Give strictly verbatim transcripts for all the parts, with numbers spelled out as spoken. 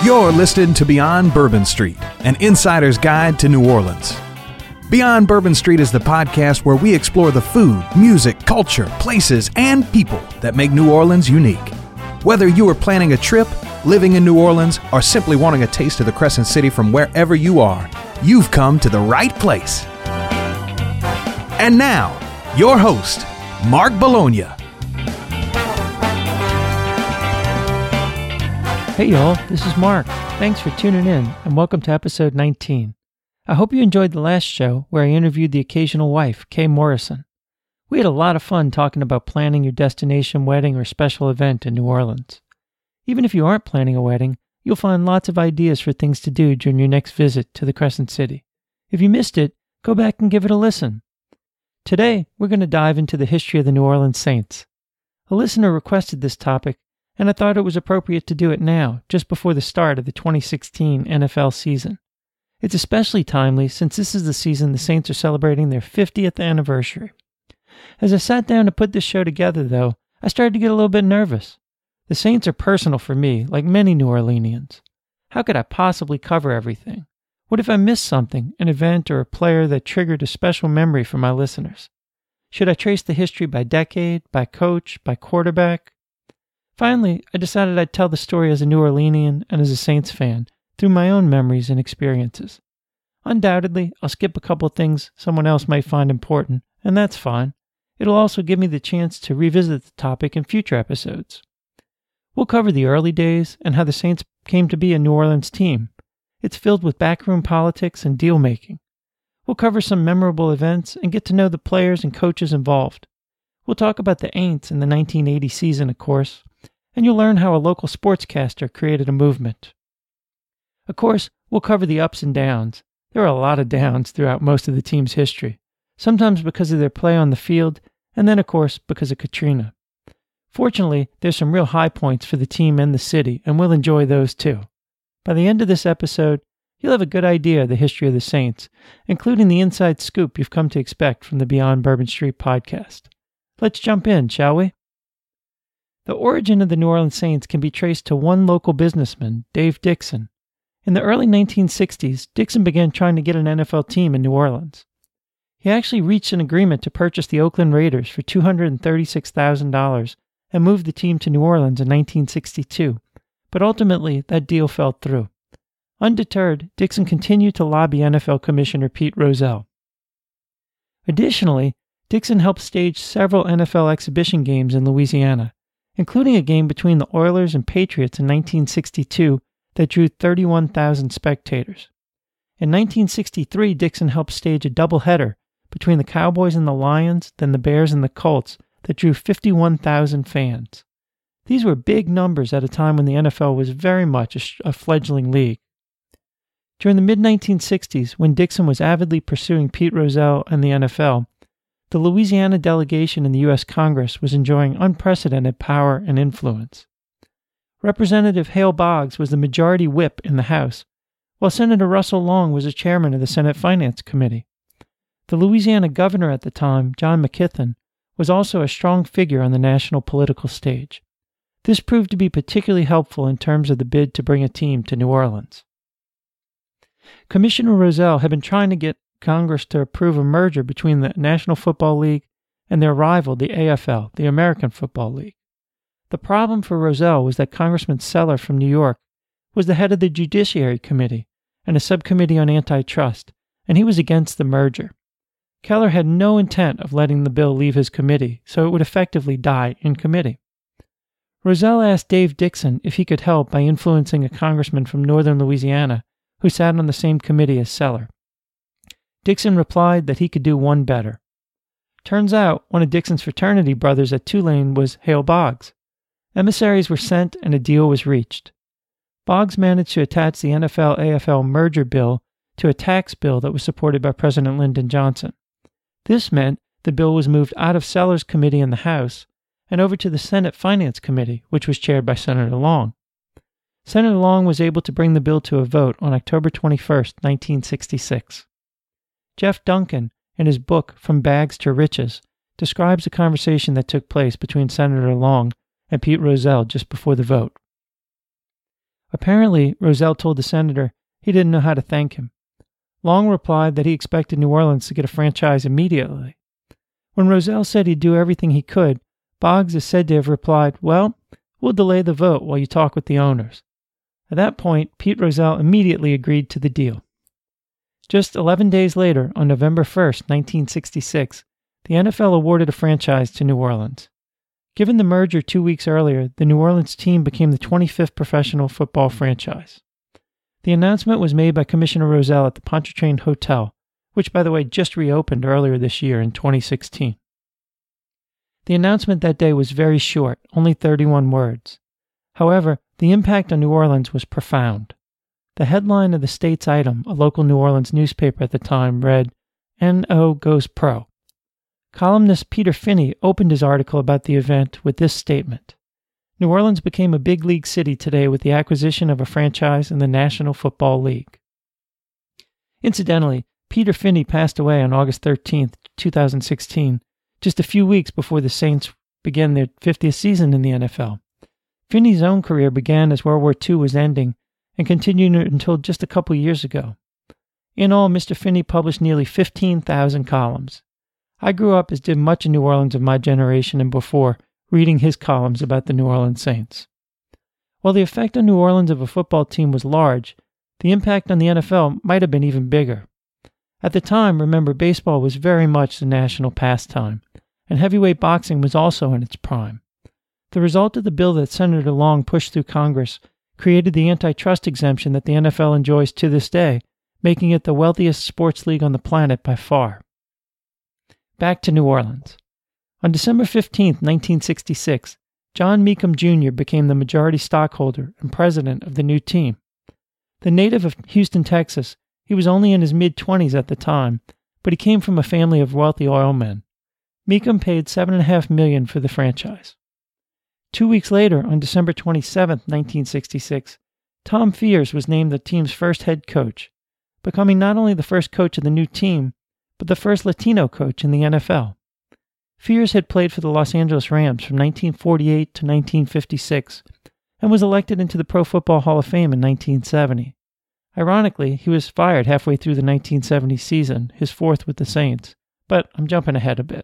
You're listening to Beyond Bourbon Street, an insider's guide to New Orleans. Beyond Bourbon Street is the podcast where we explore the food, music, culture, places, and people that make New Orleans unique. Whether you are planning a trip, living in New Orleans, or simply wanting a taste of the Crescent City from wherever you are, you've come to the right place. And now, your host, Mark Bologna. Hey y'all, this is Mark. Thanks for tuning in and welcome to episode nineteen. I hope you enjoyed the last show where I interviewed the occasional wife, Kay Morrison. We had a lot of fun talking about planning your destination wedding or special event in New Orleans. Even if you aren't planning a wedding, you'll find lots of ideas for things to do during your next visit to the Crescent City. If you missed it, go back and give it a listen. Today, we're going to dive into the history of the New Orleans Saints. A listener requested this topic, and I thought it was appropriate to do it now, just before the start of the twenty sixteen N F L season. It's especially timely since this is the season the Saints are celebrating their fiftieth anniversary. As I sat down to put this show together, though, I started to get a little bit nervous. The Saints are personal for me, like many New Orleanians. How could I possibly cover everything? What if I missed something, an event or a player that triggered a special memory for my listeners? Should I trace the history by decade, by coach, by quarterback? Finally, I decided I'd tell the story as a New Orleanian and as a Saints fan, through my own memories and experiences. Undoubtedly, I'll skip a couple things someone else might find important, and that's fine. It'll also give me the chance to revisit the topic in future episodes. We'll cover the early days and how the Saints came to be a New Orleans team. It's filled with backroom politics and deal-making. We'll cover some memorable events and get to know the players and coaches involved. We'll talk about the Aints in the nineteen eighty season, of course, and you'll learn how a local sportscaster created a movement. Of course, we'll cover the ups and downs. There are a lot of downs throughout most of the team's history, sometimes because of their play on the field, and then, of course, because of Katrina. Fortunately, there's some real high points for the team and the city, and we'll enjoy those too. By the end of this episode, you'll have a good idea of the history of the Saints, including the inside scoop you've come to expect from the Beyond Bourbon Street podcast. Let's jump in, shall we? The origin of the New Orleans Saints can be traced to one local businessman, Dave Dixon. In the early nineteen sixties, Dixon began trying to get an N F L team in New Orleans. He actually reached an agreement to purchase the Oakland Raiders for two hundred thirty-six thousand dollars and moved the team to New Orleans in nineteen sixty-two, but ultimately that deal fell through. Undeterred, Dixon continued to lobby N F L Commissioner Pete Rozelle. Additionally, Dixon helped stage several N F L exhibition games in Louisiana, including a game between the Oilers and Patriots in nineteen sixty-two that drew thirty-one thousand spectators. In nineteen sixty-three, Dixon helped stage a doubleheader between the Cowboys and the Lions, then the Bears and the Colts, that drew fifty-one thousand fans. These were big numbers at a time when the N F L was very much a, sh- a fledgling league. During the mid nineteen sixties, when Dixon was avidly pursuing Pete Rozelle and the N F L, the Louisiana delegation in the U S Congress was enjoying unprecedented power and influence. Representative Hale Boggs was the majority whip in the House, while Senator Russell Long was the chairman of the Senate Finance Committee. The Louisiana governor at the time, John McKithen, was also a strong figure on the national political stage. This proved to be particularly helpful in terms of the bid to bring a team to New Orleans. Commissioner Rozelle had been trying to get Congress to approve a merger between the National Football League and their rival, the A F L, the American Football League. The problem for Rozelle was that Congressman Seller from New York was the head of the Judiciary Committee and a subcommittee on antitrust, and he was against the merger. Keller had no intent of letting the bill leave his committee, so it would effectively die in committee. Rozelle asked Dave Dixon if he could help by influencing a congressman from northern Louisiana who sat on the same committee as Seller. Dixon replied that he could do one better. Turns out, one of Dixon's fraternity brothers at Tulane was Hale Boggs. Emissaries were sent and a deal was reached. Boggs managed to attach the N F L A F L merger bill to a tax bill that was supported by President Lyndon Johnson. This meant the bill was moved out of Seller's committee in the House and over to the Senate Finance Committee, which was chaired by Senator Long. Senator Long was able to bring the bill to a vote on October twenty-first, nineteen sixty-six. Jeff Duncan, in his book From Bags to Riches, describes a conversation that took place between Senator Long and Pete Rozelle just before the vote. Apparently, Rozelle told the senator he didn't know how to thank him. Long replied that he expected New Orleans to get a franchise immediately. When Rozelle said he'd do everything he could, Boggs is said to have replied, "Well, we'll delay the vote while you talk with the owners." At that point, Pete Rozelle immediately agreed to the deal. Just eleven days later, on November first, nineteen sixty-six, the N F L awarded a franchise to New Orleans. Given the merger two weeks earlier, the New Orleans team became the twenty-fifth professional football franchise. The announcement was made by Commissioner Rozelle at the Pontchartrain Hotel, which, by the way, just reopened earlier this year in twenty sixteen. The announcement that day was very short, only thirty-one words. However, the impact on New Orleans was profound. The headline of the States item, a local New Orleans newspaper at the time, read, "N O goes pro." Columnist Peter Finney opened his article about the event with this statement: "New Orleans became a big league city today with the acquisition of a franchise in the National Football League." Incidentally, Peter Finney passed away on August thirteenth, two thousand sixteen, just a few weeks before the Saints began their fiftieth season in the N F L. Finney's own career began as World War Two was ending and continued until just a couple years ago. In all, Mister Finney published nearly fifteen thousand columns. I grew up, as did much of New Orleans of my generation and before, reading his columns about the New Orleans Saints. While the effect on New Orleans of a football team was large, the impact on the N F L might have been even bigger. At the time, remember, baseball was very much the national pastime, and heavyweight boxing was also in its prime. The result of the bill that Senator Long pushed through Congress created the antitrust exemption that the N F L enjoys to this day, making it the wealthiest sports league on the planet by far. Back to New Orleans. On December fifteenth, nineteen sixty-six, John Mecum Junior became the majority stockholder and president of the new team. The native of Houston, Texas, he was only in his mid-twenties at the time, but he came from a family of wealthy oilmen. Mecum paid seven point five million dollars for the franchise. Two weeks later, on December twenty-seventh, nineteen sixty-six, Tom Fears was named the team's first head coach, becoming not only the first coach of the new team, but the first Latino coach in the N F L. Fears had played for the Los Angeles Rams from nineteen forty-eight to nineteen fifty-six and was elected into the Pro Football Hall of Fame in nineteen seventy. Ironically, he was fired halfway through the nineteen seventy season, his fourth with the Saints, but I'm jumping ahead a bit.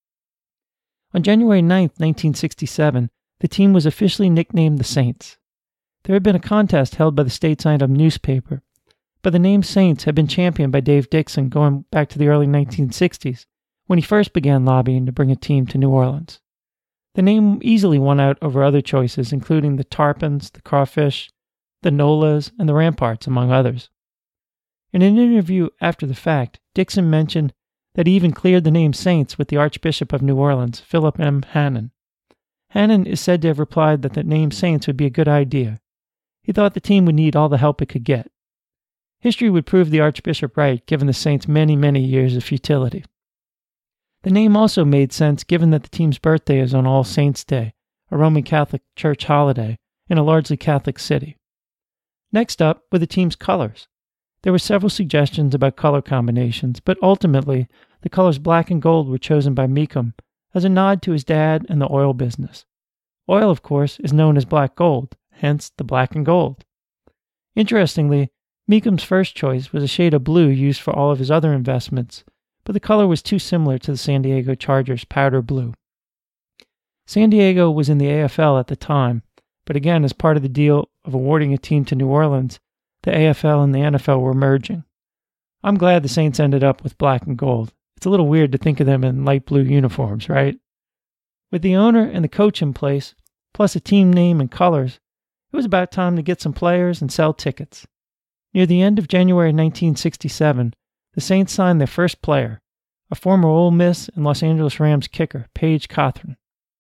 On January ninth, nineteen sixty-seven, the team was officially nicknamed the Saints. There had been a contest held by the States Item newspaper, but the name Saints had been championed by Dave Dixon going back to the early nineteen sixties, when he first began lobbying to bring a team to New Orleans. The name easily won out over other choices, including the Tarpons, the Crawfish, the Nolas, and the Ramparts, among others. In an interview after the fact, Dixon mentioned that he even cleared the name Saints with the Archbishop of New Orleans, Philip M. Hannon. Hannon is said to have replied that the name Saints would be a good idea. He thought the team would need all the help it could get. History would prove the Archbishop right, given the Saints' many, many years of futility. The name also made sense given that the team's birthday is on All Saints' Day, a Roman Catholic church holiday, in a largely Catholic city. Next up were the team's colors. There were several suggestions about color combinations, but ultimately, the colors black and gold were chosen by Mecum as a nod to his dad and the oil business. Oil, of course, is known as black gold, hence the black and gold. Interestingly, Mecum's first choice was a shade of blue used for all of his other investments, but the color was too similar to the San Diego Chargers' powder blue. San Diego was in the A F L at the time, but again, as part of the deal of awarding a team to New Orleans, the A F L and the N F L were merging. I'm glad the Saints ended up with black and gold. It's a little weird to think of them in light blue uniforms, right? With the owner and the coach in place, plus a team name and colors, it was about time to get some players and sell tickets. Near the end of January nineteen sixty-seven, the Saints signed their first player, a former Ole Miss and Los Angeles Rams kicker, Paige Cothran.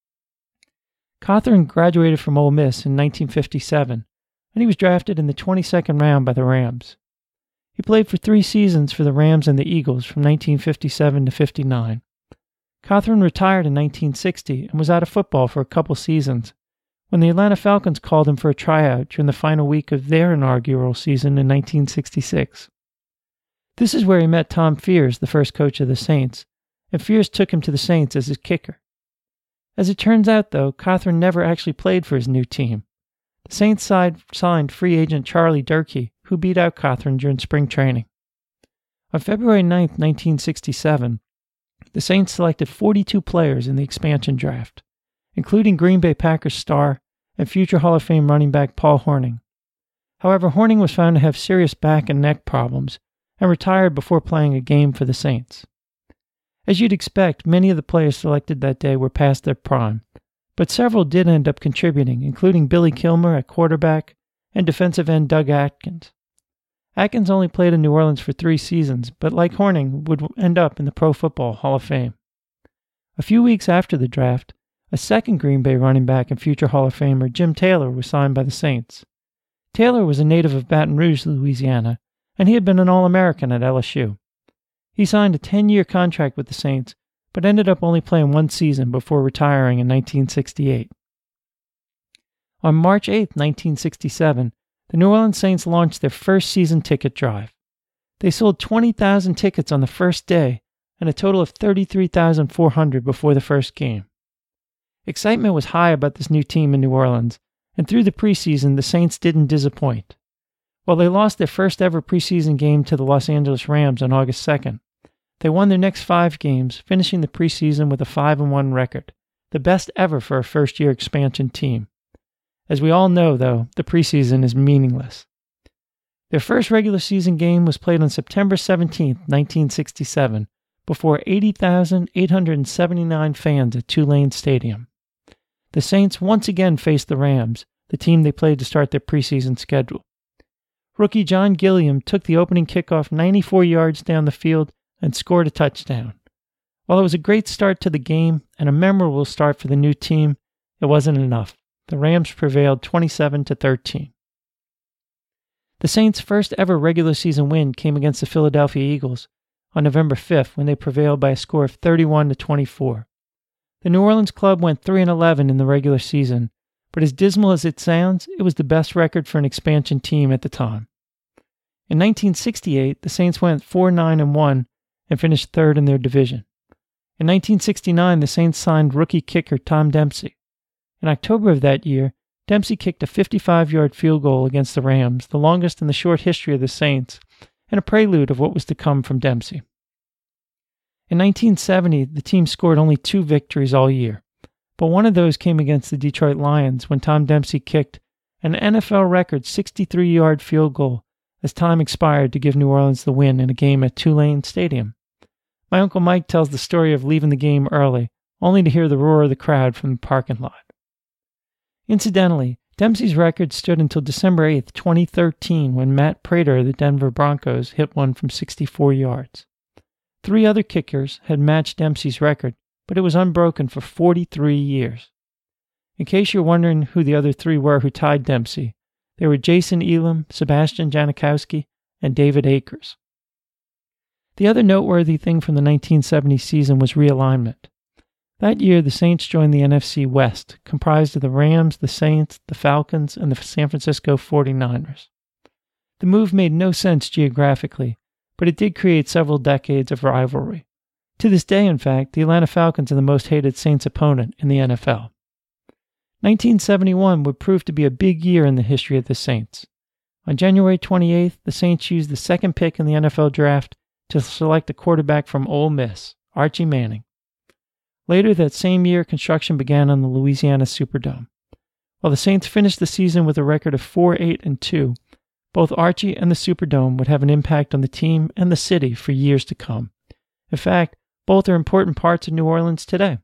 Cothran graduated from Ole Miss in nineteen fifty-seven, and he was drafted in the twenty-second round by the Rams. He played for three seasons for the Rams and the Eagles from nineteen fifty-seven to fifty-nine. Cothran retired in nineteen sixty and was out of football for a couple seasons, when the Atlanta Falcons called him for a tryout during the final week of their inaugural season in nineteen sixty-six. This is where he met Tom Fears, the first coach of the Saints, and Fears took him to the Saints as his kicker. As it turns out, though, Cothran never actually played for his new team. the Saints signed free agent Charlie Durkee, who beat out Cothran during spring training. On February ninth, nineteen sixty-seven, the Saints selected forty-two players in the expansion draft, including Green Bay Packers star and future Hall of Fame running back Paul Hornung. However, Hornung was found to have serious back and neck problems and retired before playing a game for the Saints. As you'd expect, many of the players selected that day were past their prime, but several did end up contributing, including Billy Kilmer at quarterback and defensive end Doug Atkins. Atkins only played in New Orleans for three seasons, but like Hornung, would end up in the Pro Football Hall of Fame. A few weeks after the draft, a second Green Bay running back and future Hall of Famer, Jim Taylor, was signed by the Saints. Taylor was a native of Baton Rouge, Louisiana, and he had been an All-American at L S U. He signed a ten-year contract with the Saints, but ended up only playing one season before retiring in nineteen sixty-eight. On March eighth, nineteen sixty-seven, the New Orleans Saints launched their first season ticket drive. They sold twenty thousand tickets on the first day and a total of thirty-three thousand four hundred before the first game. Excitement was high about this new team in New Orleans, and through the preseason, the Saints didn't disappoint. While they lost their first ever preseason game to the Los Angeles Rams on August second, they won their next five games, finishing the preseason with a five and one record, the best ever for a first-year expansion team. As we all know, though, the preseason is meaningless. Their first regular season game was played on September seventeenth, nineteen sixty-seven, before eighty thousand eight hundred seventy-nine fans at Tulane Stadium. The Saints once again faced the Rams, the team they played to start their preseason schedule. Rookie John Gilliam took the opening kickoff ninety-four yards down the field and scored a touchdown. While it was a great start to the game and a memorable start for the new team, it wasn't enough. The Rams prevailed twenty-seven to thirteen. The Saints' first ever regular season win came against the Philadelphia Eagles on November fifth when they prevailed by a score of thirty-one to twenty-four. The New Orleans club went three and eleven in the regular season, but as dismal as it sounds, it was the best record for an expansion team at the time. In nineteen sixty-eight, the Saints went four nine and one and finished third in their division. In nineteen sixty-nine, the Saints signed rookie kicker Tom Dempsey. In October of that year, Dempsey kicked a fifty-five-yard field goal against the Rams, the longest in the short history of the Saints, and a prelude of what was to come from Dempsey. In nineteen seventy, the team scored only two victories all year, but one of those came against the Detroit Lions when Tom Dempsey kicked an N F L record sixty-three-yard field goal as time expired to give New Orleans the win in a game at Tulane Stadium. My Uncle Mike tells the story of leaving the game early, only to hear the roar of the crowd from the parking lot. Incidentally, Dempsey's record stood until December eighth, twenty thirteen, when Matt Prater of the Denver Broncos hit one from sixty-four yards. Three other kickers had matched Dempsey's record, but it was unbroken for forty-three years. In case you're wondering who the other three were who tied Dempsey, they were Jason Elam, Sebastian Janikowski, and David Akers. The other noteworthy thing from the nineteen seventy season was realignment. That year, the Saints joined the N F C West, comprised of the Rams, the Saints, the Falcons, and the San Francisco forty-niners. The move made no sense geographically, but it did create several decades of rivalry. To this day, in fact, the Atlanta Falcons are the most hated Saints opponent in the N F L. nineteen seventy-one would prove to be a big year in the history of the Saints. On January twenty-eighth, the Saints used the second pick in the N F L draft to select a quarterback from Ole Miss, Archie Manning. Later that same year, construction began on the Louisiana Superdome. While the Saints finished the season with a record of four eight and two, both Archie and the Superdome would have an impact on the team and the city for years to come. In fact, both are important parts of New Orleans today.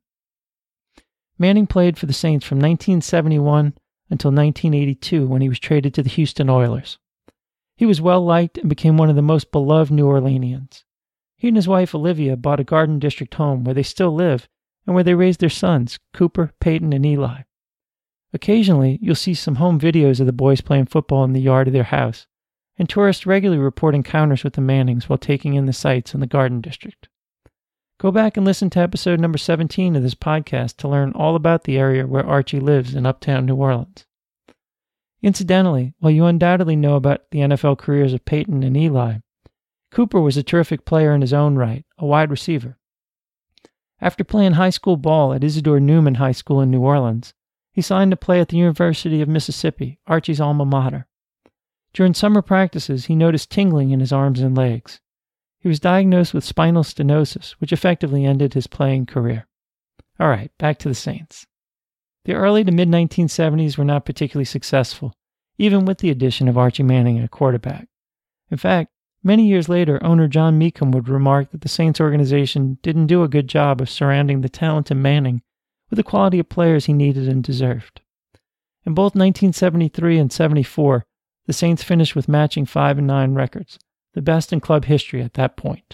Manning played for the Saints from nineteen seventy-one until nineteen eighty-two when he was traded to the Houston Oilers. He was well-liked and became one of the most beloved New Orleanians. He and his wife Olivia bought a Garden District home where they still live and where they raised their sons, Cooper, Peyton, and Eli. Occasionally, you'll see some home videos of the boys playing football in the yard of their house, and tourists regularly report encounters with the Mannings while taking in the sights in the Garden District. Go back and listen to episode number seventeen of this podcast to learn all about the area where Archie lives in uptown New Orleans. Incidentally, while you undoubtedly know about the N F L careers of Peyton and Eli, Cooper was a terrific player in his own right, a wide receiver. After playing high school ball at Isidore Newman High School in New Orleans, he He signed to play at the University of Mississippi, Archie's alma mater. During summer practices, he noticed tingling in his arms and legs. He was diagnosed with spinal stenosis, which effectively ended his playing career. All right, back to the Saints. The early to mid nineteen seventies were not particularly successful, even with the addition of Archie Manning at quarterback. In fact, many years later, owner John Meekum would remark that the Saints organization didn't do a good job of surrounding the talented Manning with the quality of players he needed and deserved. In both nineteen seventy-three and seventy-four, the Saints finished with matching five and nine records, the best in club history at that point.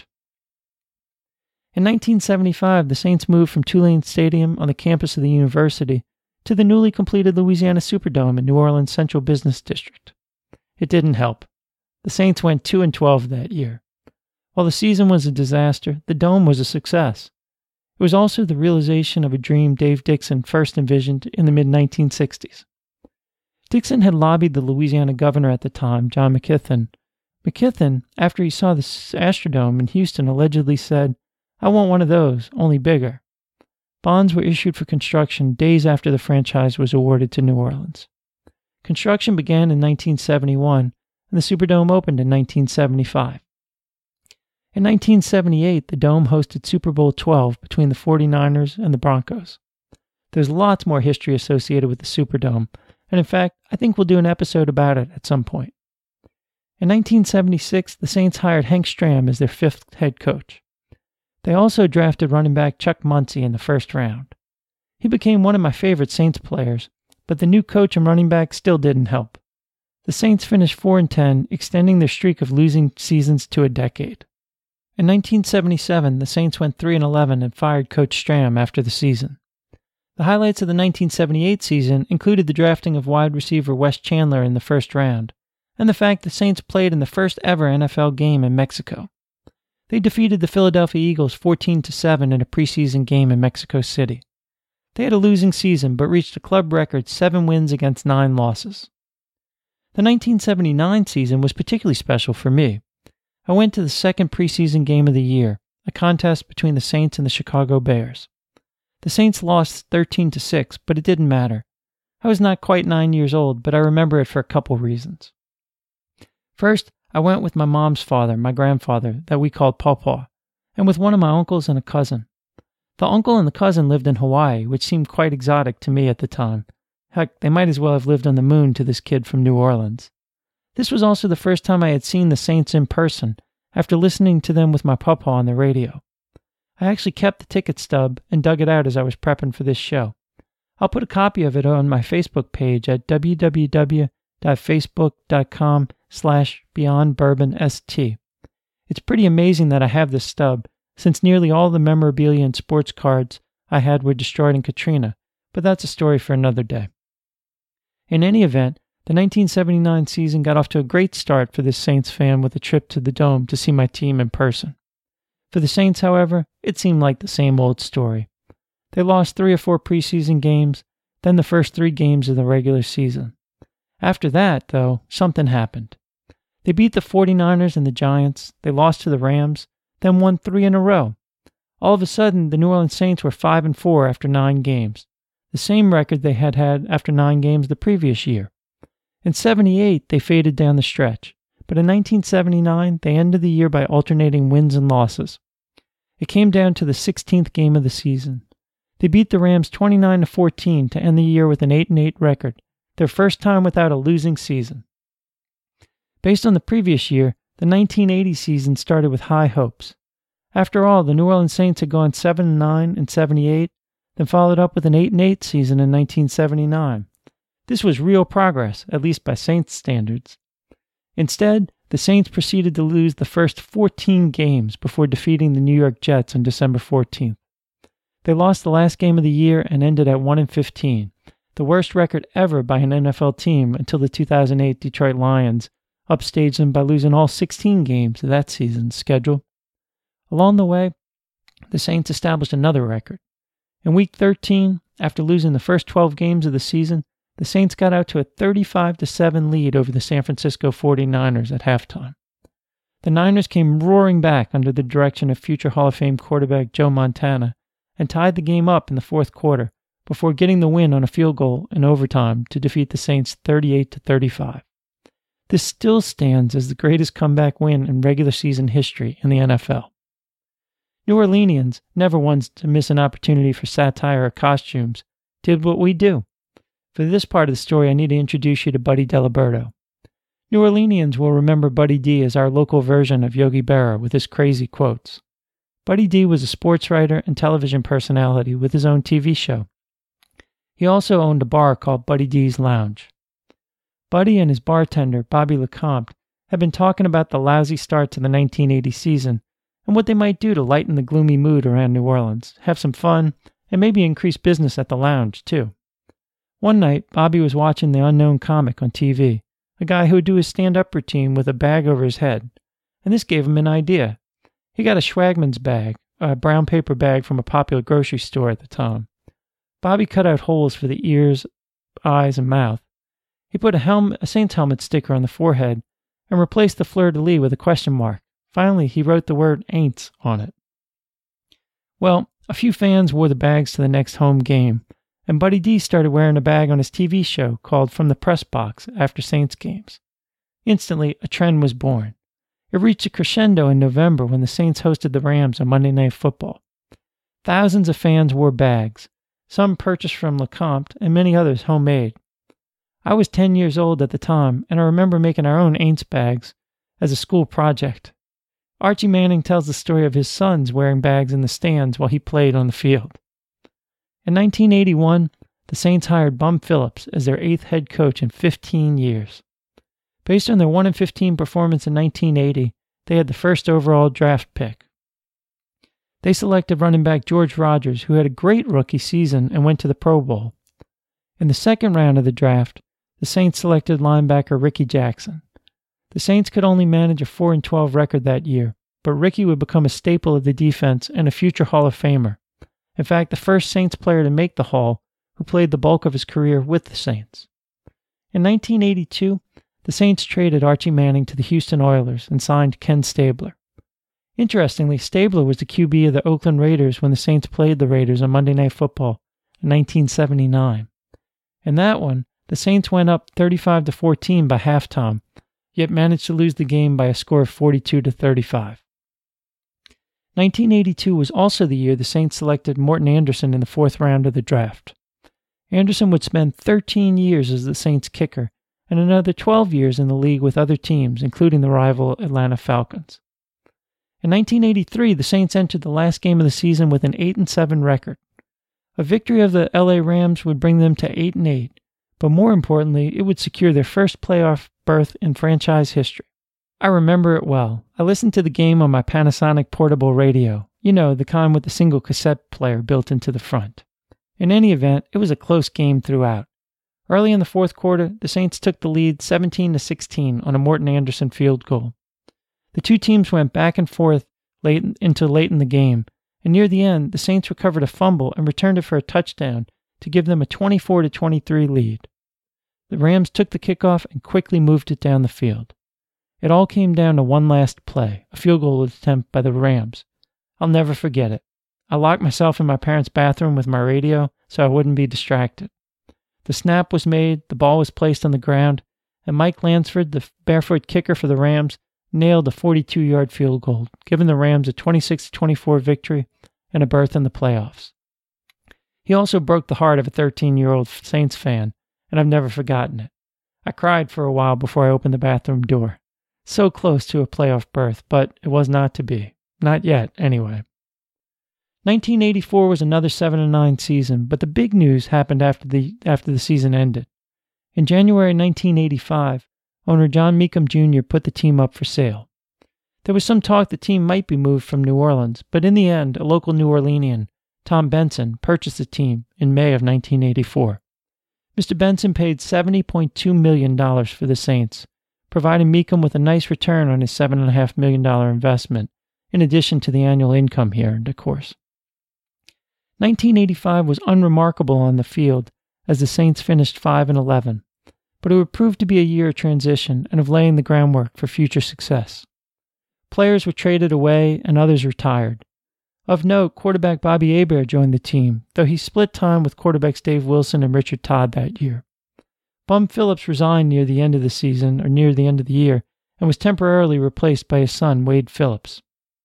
In nineteen seventy-five, the Saints moved from Tulane Stadium on the campus of the university to the newly completed Louisiana Superdome in New Orleans' Central Business District. It didn't help. The Saints went two and twelve that year. While the season was a disaster, the Dome was a success. It was also the realization of a dream Dave Dixon first envisioned in the mid nineteen sixties. Dixon had lobbied the Louisiana governor at the time, John McKithen. McKithen, after he saw the Astrodome in Houston, allegedly said, "I want one of those, only bigger." Bonds were issued for construction days after the franchise was awarded to New Orleans. Construction began in nineteen seventy-one, and the Superdome opened in nineteen seventy-five. In nineteen seventy-eight, the Dome hosted Super Bowl twelve between the forty-niners and the Broncos. There's lots more history associated with the Superdome, and in fact, I think we'll do an episode about it at some point. In nineteen seventy-six, the Saints hired Hank Stram as their fifth head coach. They also drafted running back Chuck Muncie in the first round. He became one of my favorite Saints players, but the new coach and running back still didn't help. The Saints finished four and ten, extending their streak of losing seasons to a decade. In nineteen seventy-seven, the Saints went three and eleven and fired Coach Stram after the season. The highlights of the nineteen seventy-eight season included the drafting of wide receiver Wes Chandler in the first round, and the fact the Saints played in the first ever N F L game in Mexico. They defeated the Philadelphia Eagles fourteen to seven in a preseason game in Mexico City. They had a losing season, but reached a club record seven wins against nine losses. The nineteen seventy-nine season was particularly special for me. I went to the second preseason game of the year, a contest between the Saints and the Chicago Bears. The Saints lost thirteen to six, but it didn't matter. I was not quite nine years old, but I remember it for a couple reasons. First, I went with my mom's father, my grandfather, that we called Pawpaw, and with one of my uncles and a cousin. The uncle and the cousin lived in Hawaii, which seemed quite exotic to me at the time. Heck, they might as well have lived on the moon to this kid from New Orleans. This was also the first time I had seen the Saints in person, after listening to them with my pawpaw on the radio. I actually kept the ticket stub and dug it out as I was prepping for this show. I'll put a copy of it on my Facebook page at www.facebook.com slash beyondbourbonst. It's pretty amazing that I have this stub, since nearly all the memorabilia and sports cards I had were destroyed in Katrina, but that's a story for another day. In any event, the nineteen seventy-nine season got off to a great start for this Saints fan with a trip to the Dome to see my team in person. For the Saints, however, it seemed like the same old story. They lost three or four preseason games, then the first three games of the regular season. After that, though, something happened. They beat the forty-niners and the Giants, they lost to the Rams, then won three in a row. All of a sudden, the New Orleans Saints were five and four after nine games, the same record they had had after nine games the previous year. In seventy-eight, they faded down the stretch, but in nineteen seventy-nine, they ended the year by alternating wins and losses. It came down to the sixteenth game of the season. They beat the Rams twenty-nine to fourteen to end the year with an eight and eight record, their first time without a losing season. Based on the previous year, the nineteen eighty season started with high hopes. After all, the New Orleans Saints had gone seven and nine in seventy-eight, then followed up with an eight and eight season in nineteen seventy-nine. This was real progress, at least by Saints standards. Instead, the Saints proceeded to lose the first fourteen games before defeating the New York Jets on December fourteenth. They lost the last game of the year and ended at one and fifteen, the worst record ever by an N F L team until the two thousand eight Detroit Lions upstaged them by losing all sixteen games of that season's schedule. Along the way, the Saints established another record. In Week thirteen, after losing the first twelve games of the season, the Saints got out to a thirty-five to seven lead over the San Francisco forty-niners at halftime. The Niners came roaring back under the direction of future Hall of Fame quarterback Joe Montana and tied the game up in the fourth quarter, before getting the win on a field goal in overtime to defeat the Saints thirty-eight to thirty-five. This still stands as the greatest comeback win in regular season history in the N F L. New Orleanians, never ones to miss an opportunity for satire or costumes, did what we do. For this part of the story, I need to introduce you to Buddy Diliberto. New Orleanians will remember Buddy D as our local version of Yogi Berra with his crazy quotes. Buddy D was a sports writer and television personality with his own T V show. He also owned a bar called Buddy D's Lounge. Buddy and his bartender, Bobby LeCompte, had been talking about the lousy start to the nineteen eighty season and what they might do to lighten the gloomy mood around New Orleans, have some fun, and maybe increase business at the lounge, too. One night, Bobby was watching The Unknown Comic on T V, a guy who would do his stand-up routine with a bag over his head, and this gave him an idea. He got a Schwagman's bag, a brown paper bag from a popular grocery store at the time. Bobby cut out holes for the ears, eyes, and mouth. He put a, helmet, a Saints helmet sticker on the forehead and replaced the fleur-de-lis with a question mark. Finally, he wrote the word Aints on it. Well, a few fans wore the bags to the next home game, and Buddy D started wearing a bag on his T V show called From the Press Box after Saints games. Instantly, a trend was born. It reached a crescendo in November when the Saints hosted the Rams on Monday Night Football. Thousands of fans wore bags, some purchased from LeCompte and many others homemade. I was ten years old at the time, and I remember making our own Aints bags as a school project. Archie Manning tells the story of his sons wearing bags in the stands while he played on the field. In nineteen eighty-one, the Saints hired Bum Phillips as their eighth head coach in fifteen years. Based on their one in fifteen performance in nineteen eighty, they had the first overall draft pick. They selected running back George Rogers, who had a great rookie season and went to the Pro Bowl. In the second round of the draft, the Saints selected linebacker Ricky Jackson. The Saints could only manage a four and twelve record that year, but Ricky would become a staple of the defense and a future Hall of Famer. In fact, the first Saints player to make the Hall, who played the bulk of his career with the Saints. In nineteen eighty-two, the Saints traded Archie Manning to the Houston Oilers and signed Ken Stabler. Interestingly, Stabler was the Q B of the Oakland Raiders when the Saints played the Raiders on Monday Night Football in nineteen seventy-nine. In that one, the Saints went up thirty-five to fourteen by halftime, yet managed to lose the game by a score of forty-two to thirty-five. nineteen eighty-two was also the year the Saints selected Morton Anderson in the fourth round of the draft. Anderson would spend thirteen years as the Saints kicker and another twelve years in the league with other teams, including the rival Atlanta Falcons. In nineteen eighty-three, the Saints entered the last game of the season with an eight and seven record. A victory of the L A Rams would bring them to eight and eight, but more importantly, it would secure their first playoff berth in franchise history. I remember it well. I listened to the game on my Panasonic portable radio, you know, the kind with the single cassette player built into the front. In any event, it was a close game throughout. Early in the fourth quarter, the Saints took the lead seventeen to sixteen on a Morton Anderson field goal. The two teams went back and forth late into late in the game, and near the end, the Saints recovered a fumble and returned it for a touchdown to give them a twenty-four to twenty-three lead. The Rams took the kickoff and quickly moved it down the field. It all came down to one last play, a field goal attempt by the Rams. I'll never forget it. I locked myself in my parents' bathroom with my radio so I wouldn't be distracted. The snap was made, the ball was placed on the ground, and Mike Lansford, the barefoot kicker for the Rams, nailed a forty-two-yard field goal, giving the Rams a twenty-six to twenty-four victory and a berth in the playoffs. He also broke the heart of a thirteen-year-old Saints fan, and I've never forgotten it. I cried for a while before I opened the bathroom door. So close to a playoff berth, but it was not to be. Not yet, anyway. nineteen eighty-four was another seven and nine season, but the big news happened after the after the season ended. In January nineteen eighty-five, owner John Mecum Junior put the team up for sale. There was some talk the team might be moved from New Orleans, but in the end, a local New Orleanian, Tom Benson, purchased the team in May of nineteen eighty-four. Mister Benson paid seventy point two million dollars for the Saints, providing Mecum with a nice return on his seven point five million dollars investment, in addition to the annual income he earned, of course. nineteen eighty-five was unremarkable on the field as the Saints finished five and eleven, but it would prove to be a year of transition and of laying the groundwork for future success. Players were traded away and others retired. Of note, quarterback Bobby Hebert joined the team, though he split time with quarterbacks Dave Wilson and Richard Todd that year. Bum Phillips resigned near the end of the season, or near the end of the year, and was temporarily replaced by his son, Wade Phillips.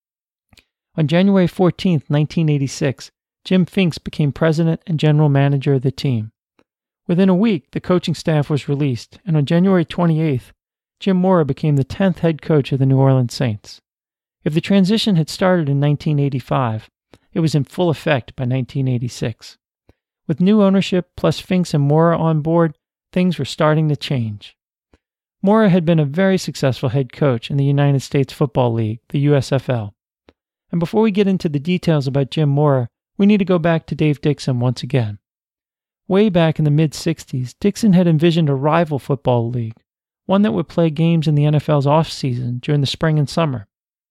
On January fourteenth, nineteen eighty-six, Jim Finks became president and general manager of the team. Within a week, the coaching staff was released, and on January twenty-eighth, Jim Mora became the tenth head coach of the New Orleans Saints. If the transition had started in nineteen eighty-five, it was in full effect by nineteen eighty-six. With new ownership plus Finks and Mora on board, things were starting to change. Mora had been a very successful head coach in the United States Football League, the U S F L. And before we get into the details about Jim Mora, we need to go back to Dave Dixon once again. Way back in the mid-sixties, Dixon had envisioned a rival football league, one that would play games in the N F L's off-season during the spring and summer.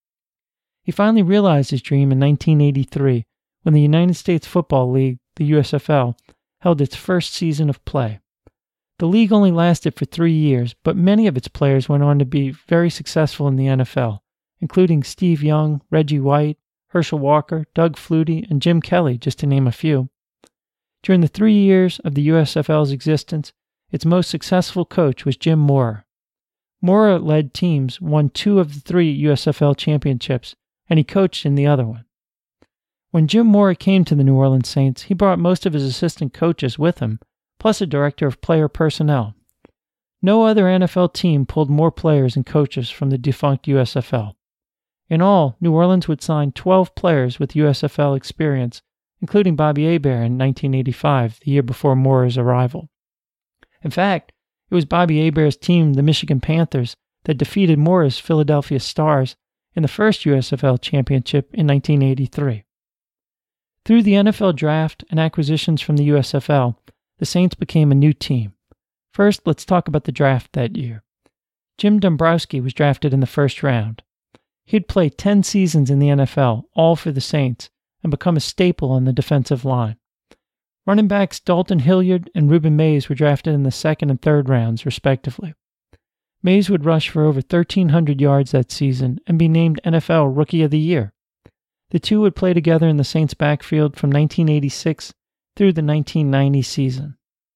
He finally realized his dream in nineteen eighty-three when the United States Football League, the U S F L, held its first season of play. The league only lasted for three years, but many of its players went on to be very successful in the N F L, including Steve Young, Reggie White, Herschel Walker, Doug Flutie, and Jim Kelly, just to name a few. During the three years of the U S F L's existence, its most successful coach was Jim Mora. Mora-led teams won two of the three U S F L championships, and he coached in the other one. When Jim Mora came to the New Orleans Saints, he brought most of his assistant coaches with him, plus a director of player personnel. No other N F L team pulled more players and coaches from the defunct U S F L. In all, New Orleans would sign twelve players with U S F L experience, including Bobby Hebert in nineteen eighty-five, the year before Mora's arrival. In fact, it was Bobby Hebert's team, the Michigan Panthers, that defeated Mora's Philadelphia Stars in the first U S F L championship in nineteen eighty-three. Through the N F L draft and acquisitions from the U S F L, the Saints became a new team. First, let's talk about the draft that year. Jim Dombrowski was drafted in the first round. He'd played ten seasons in the N F L, all for the Saints, and become a staple on the defensive line. Running backs Dalton Hilliard and Reuben Mays were drafted in the second and third rounds, respectively. Mays would rush for over thirteen hundred yards that season and be named N F L Rookie of the Year. The two would play together in the Saints' backfield from nineteen eighty-six through the nineteen ninety season.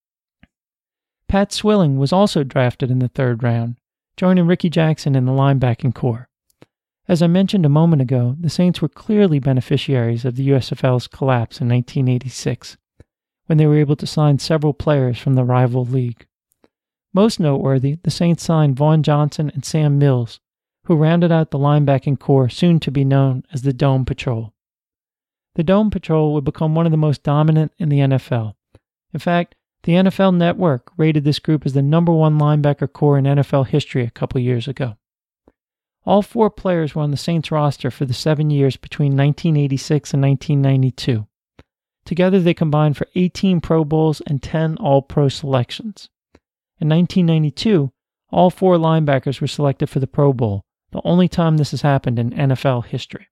Pat Swilling was also drafted in the third round, joining Ricky Jackson in the linebacking corps. As I mentioned a moment ago, the Saints were clearly beneficiaries of the U S F L's collapse in nineteen eighty-six, when they were able to sign several players from the rival league. Most noteworthy, the Saints signed Vaughn Johnson and Sam Mills, who rounded out the linebacking corps soon to be known as the Dome Patrol. The Dome Patrol would become one of the most dominant in the N F L. In fact, the N F L Network rated this group as the number one linebacker corps in N F L history a couple years ago. All four players were on the Saints roster for the seven years between nineteen eighty-six and nineteen ninety-two. Together they combined for eighteen Pro Bowls and ten All-Pro selections. In nineteen ninety-two, all four linebackers were selected for the Pro Bowl, the only time this has happened in N F L history.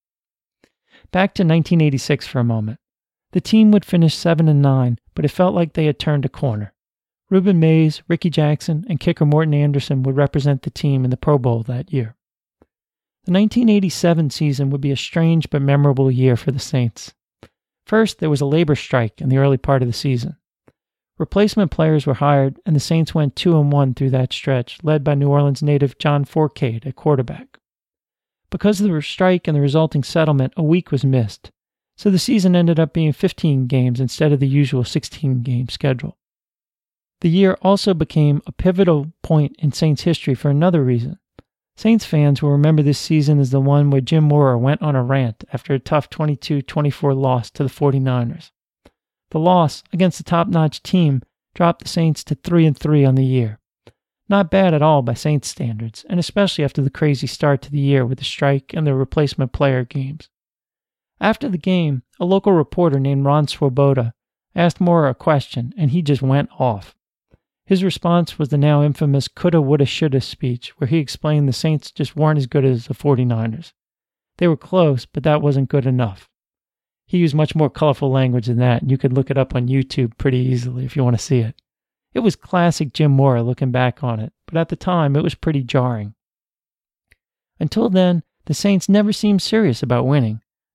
Back to nineteen eighty-six for a moment. The team would finish seven and nine, but it felt like they had turned a corner. Reuben Mays, Ricky Jackson, and kicker Morton Anderson would represent the team in the Pro Bowl that year. The nineteen eighty-seven season would be a strange but memorable year for the Saints. First, there was a labor strike in the early part of the season. Replacement players were hired, and the Saints went two and one through that stretch, led by New Orleans native John Fourcade at quarterback. Because of the strike and the resulting settlement, a week was missed, so the season ended up being fifteen games instead of the usual sixteen-game schedule. The year also became a pivotal point in Saints history for another reason. Saints fans will remember this season as the one where Jim Mora went on a rant after a tough twenty-two twenty-four loss to the forty-niners. The loss, against a top-notch team, dropped the Saints to three and three on the year. Not bad at all by Saints standards, and especially after the crazy start to the year with the strike and the replacement player games. After the game, a local reporter named Ron Swoboda asked Mora a question, and he just went off. His response was the now infamous coulda, woulda, shoulda speech, where he explained the Saints just weren't as good as the forty-niners. They were close, but that wasn't good enough. He used much more colorful language than that, and you could look it up on YouTube pretty easily if you want to see it. It was classic Jim Mora looking back on it, but at the time it was pretty jarring. Until then, the Saints never seemed serious about winning.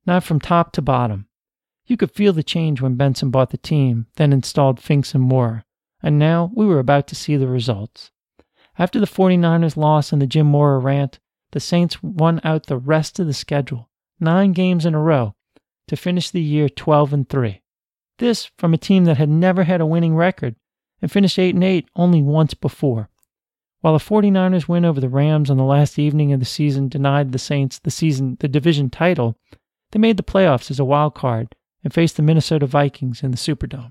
not from top to bottom. You could feel the change when Benson bought the team, then installed Finks and Mora, and now we were about to see the results. After the 49ers loss and the Jim Mora rant, the Saints won out the rest of the schedule, nine games in a row, to finish the year twelve and three. This from a team that had never had a winning record and finished eight and eight only once before. While the 49ers win over the Rams on the last evening of the season denied the Saints the season the division title, they made the playoffs as a wild card and faced the Minnesota Vikings in the Superdome.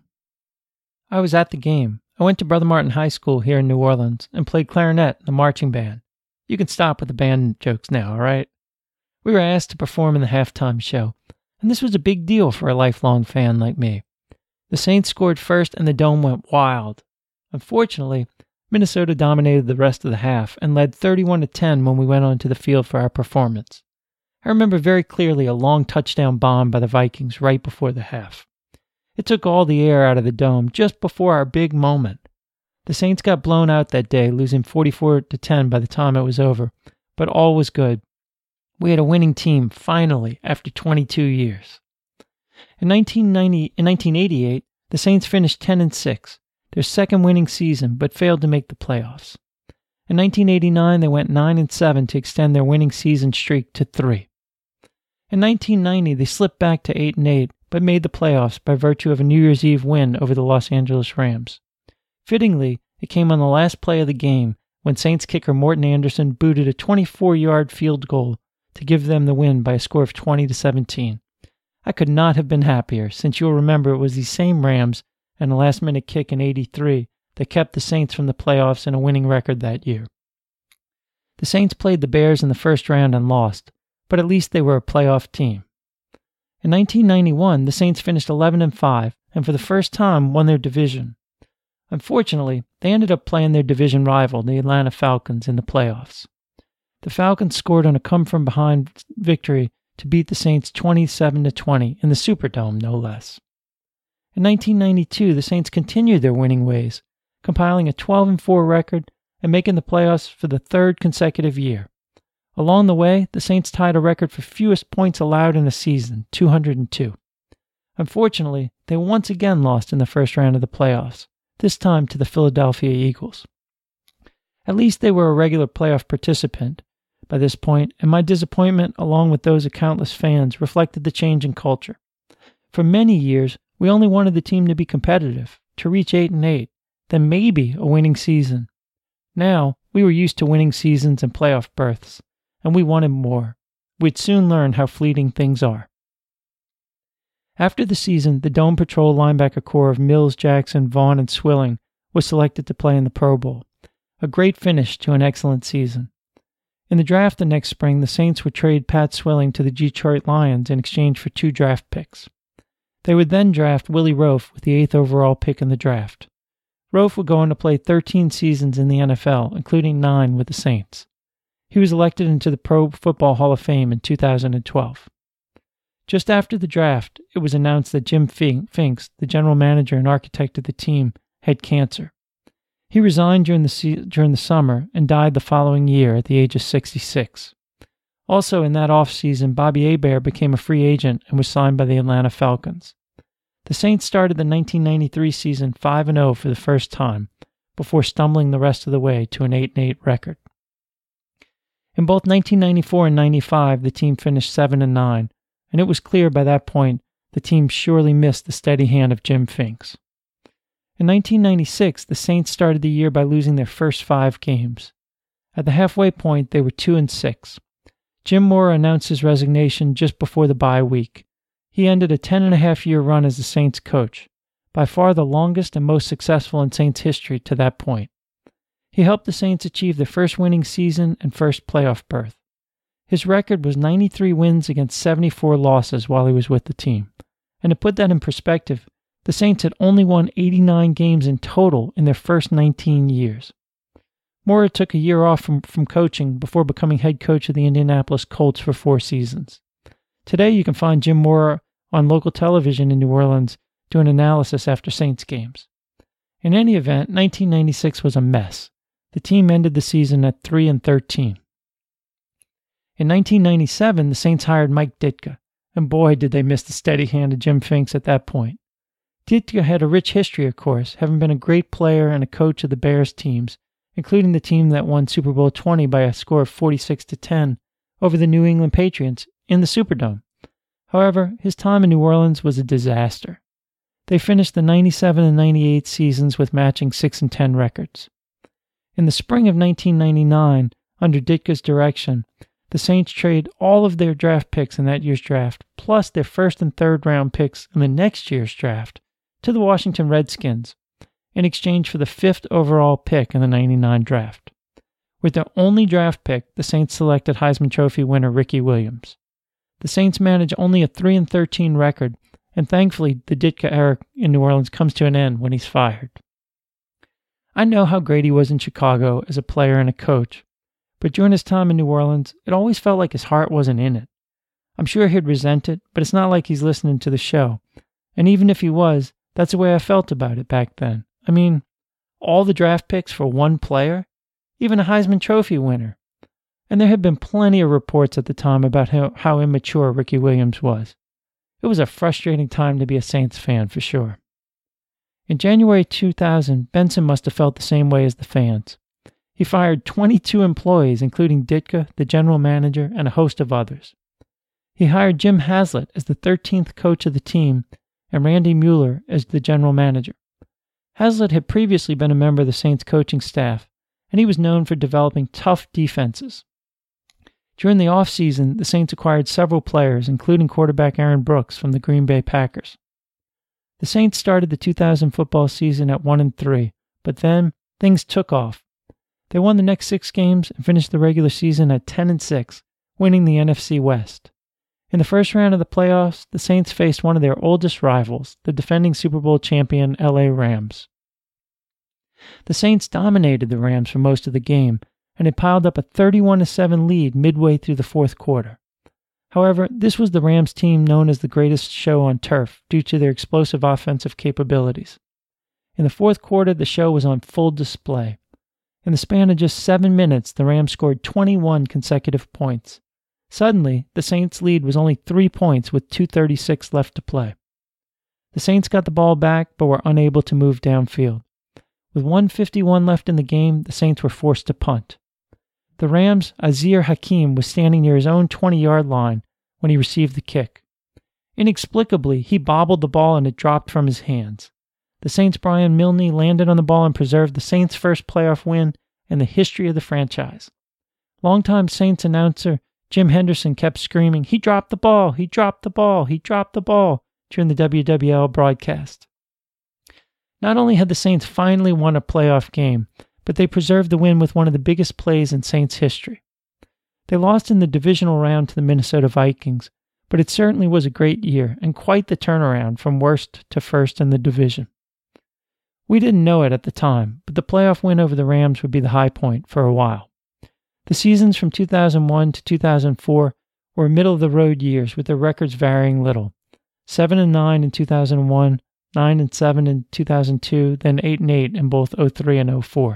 I was at the game. I went to Brother Martin High School here in New Orleans and played clarinet in the marching band. You can stop with the band jokes now, all right? We were asked to perform in the halftime show, and this was a big deal for a lifelong fan like me. The Saints scored first and the Dome went wild. Unfortunately, Minnesota dominated the rest of the half and led thirty-one to ten when we went onto the field for our performance. I remember very clearly a long touchdown bomb by the Vikings right before the half. It took all the air out of the Dome just before our big moment. The Saints got blown out that day, losing forty-four to ten by the time it was over, but all was good. We had a winning team, finally, after twenty-two years. In nineteen ninety, in nineteen eighty-eight, the Saints finished ten and six, their second winning season, but failed to make the playoffs. In nineteen eighty-nine, they went nine and seven to extend their winning season streak to three. In nineteen ninety, they slipped back to eight and eight, but made the playoffs by virtue of a New Year's Eve win over the Los Angeles Rams. Fittingly, it came on the last play of the game when Saints kicker Morton Anderson booted a twenty-four-yard field goal to give them the win by a score of twenty to seventeen. I could not have been happier, since you'll remember it was these same Rams and a last-minute kick in eighty-three that kept the Saints from the playoffs and a winning record that year. The Saints played the Bears in the first round and lost, but at least they were a playoff team. In nineteen ninety-one, the Saints finished eleven and five and for the first time won their division. Unfortunately, they ended up playing their division rival, the Atlanta Falcons, in the playoffs. The Falcons scored on a come-from-behind victory to beat the Saints twenty-seven to twenty in the Superdome, no less. In nineteen ninety-two, the Saints continued their winning ways, compiling a twelve and four record and making the playoffs for the third consecutive year. Along the way, the Saints tied a record for fewest points allowed in a season, two hundred two. Unfortunately, they once again lost in the first round of the playoffs, this time to the Philadelphia Eagles. At least they were a regular playoff participant by this point, and my disappointment, along with those of countless fans, reflected the change in culture. For many years, we only wanted the team to be competitive, to reach eight and eight, then maybe a winning season. Now, we were used to winning seasons and playoff berths, and we wanted more. We'd soon learn how fleeting things are. After the season, the Dome Patrol linebacker core of Mills, Jackson, Vaughn, and Swilling was selected to play in the Pro Bowl, a great finish to an excellent season. In the draft the next spring, the Saints would trade Pat Swilling to the Detroit Lions in exchange for two draft picks. They would then draft Willie Roaf with the eighth overall pick in the draft. Roaf would go on to play thirteen seasons in the N F L, including nine with the Saints. He was elected into the Pro Football Hall of Fame in two thousand twelve. Just after the draft, it was announced that Jim Finks, the general manager and architect of the team, had cancer. He resigned during the se- during the summer and died the following year at the age of sixty-six. Also in that offseason, Bobby Hebert became a free agent and was signed by the Atlanta Falcons. The Saints started the nineteen ninety-three season five and oh for the first time, before stumbling the rest of the way to an eight and eight record. In both nineteen ninety-four and ninety-five, the team finished seven and nine, and it was clear by that point the team surely missed the steady hand of Jim Finks. In nineteen ninety-six, the Saints started the year by losing their first five games. At the halfway point, they were two and six. Jim Mora announced his resignation just before the bye week. He ended a ten and a half year run as the Saints coach, by far the longest and most successful in Saints history to that point. He helped the Saints achieve their first winning season and first playoff berth. His record was ninety-three wins against seventy-four losses while he was with the team. And to put that in perspective, the Saints had only won eighty-nine games in total in their first nineteen years. Mora took a year off from, from coaching before becoming head coach of the Indianapolis Colts for four seasons. Today you can find Jim Mora on local television in New Orleans doing analysis after Saints games. In any event, nineteen ninety-six was a mess. The team ended the season at three and thirteen. In nineteen ninety-seven, the Saints hired Mike Ditka, and boy did they miss the steady hand of Jim Finks at that point. Ditka had a rich history, of course, having been a great player and a coach of the Bears teams, including the team that won Super Bowl twenty by a score of forty-six to ten over the New England Patriots in the Superdome. However, his time in New Orleans was a disaster. They finished the ninety-seven and ninety-eight seasons with matching six and ten records. In the spring of nineteen ninety-nine, under Ditka's direction, the Saints traded all of their draft picks in that year's draft, plus their first and third round picks in the next year's draft, to the Washington Redskins, in exchange for the fifth overall pick in the ninety-nine draft. With their only draft pick, the Saints selected Heisman Trophy winner Ricky Williams. The Saints managed only a three and thirteen record, and thankfully the Ditka era in New Orleans comes to an end when he's fired. I know how great he was in Chicago as a player and a coach, but during his time in New Orleans, it always felt like his heart wasn't in it. I'm sure he'd resent it, but it's not like he's listening to the show. And even if he was, that's the way I felt about it back then. I mean, all the draft picks for one player? Even a Heisman Trophy winner. And there had been plenty of reports at the time about how, how immature Ricky Williams was. It was a frustrating time to be a Saints fan, for sure. In January two thousand, Benson must have felt the same way as the fans. He fired twenty-two employees, including Ditka, the general manager, and a host of others. He hired Jim Haslett as the thirteenth coach of the team and Randy Mueller as the general manager. Haslett had previously been a member of the Saints coaching staff, and he was known for developing tough defenses. During the offseason, the Saints acquired several players, including quarterback Aaron Brooks from the Green Bay Packers. The Saints started the two thousand football season at one and three, but then things took off. They won the next six games and finished the regular season at ten and six, winning the N F C West. In the first round of the playoffs, the Saints faced one of their oldest rivals, the defending Super Bowl champion L A Rams. The Saints dominated the Rams for most of the game, and it piled up a thirty-one to seven lead midway through the fourth quarter. However, this was the Rams team known as the greatest show on turf due to their explosive offensive capabilities. In the fourth quarter, the show was on full display. In the span of just seven minutes, the Rams scored twenty-one consecutive points. Suddenly, the Saints' lead was only three points with two thirty-six left to play. The Saints got the ball back but were unable to move downfield. With one fifty-one left in the game, the Saints were forced to punt. The Rams' Azir Hakim was standing near his own twenty-yard line when he received the kick. Inexplicably, he bobbled the ball and it dropped from his hands. The Saints' Brian Milne landed on the ball and preserved the Saints' first playoff win in the history of the franchise. Longtime Saints announcer Jim Henderson kept screaming, "He dropped the ball! He dropped the ball! He dropped the ball!" during the W W L broadcast. Not only had the Saints finally won a playoff game, but they preserved the win with one of the biggest plays in Saints history. They lost in the divisional round to the Minnesota Vikings, but it certainly was a great year and quite the turnaround from worst to first in the division. We didn't know it at the time, but the playoff win over the Rams would be the high point for a while. The seasons from two thousand one to two thousand four were middle-of-the-road years with their records varying little. seven and nine in two thousand one, nine and seven in two thousand two, then eight and eight in both oh three and oh four.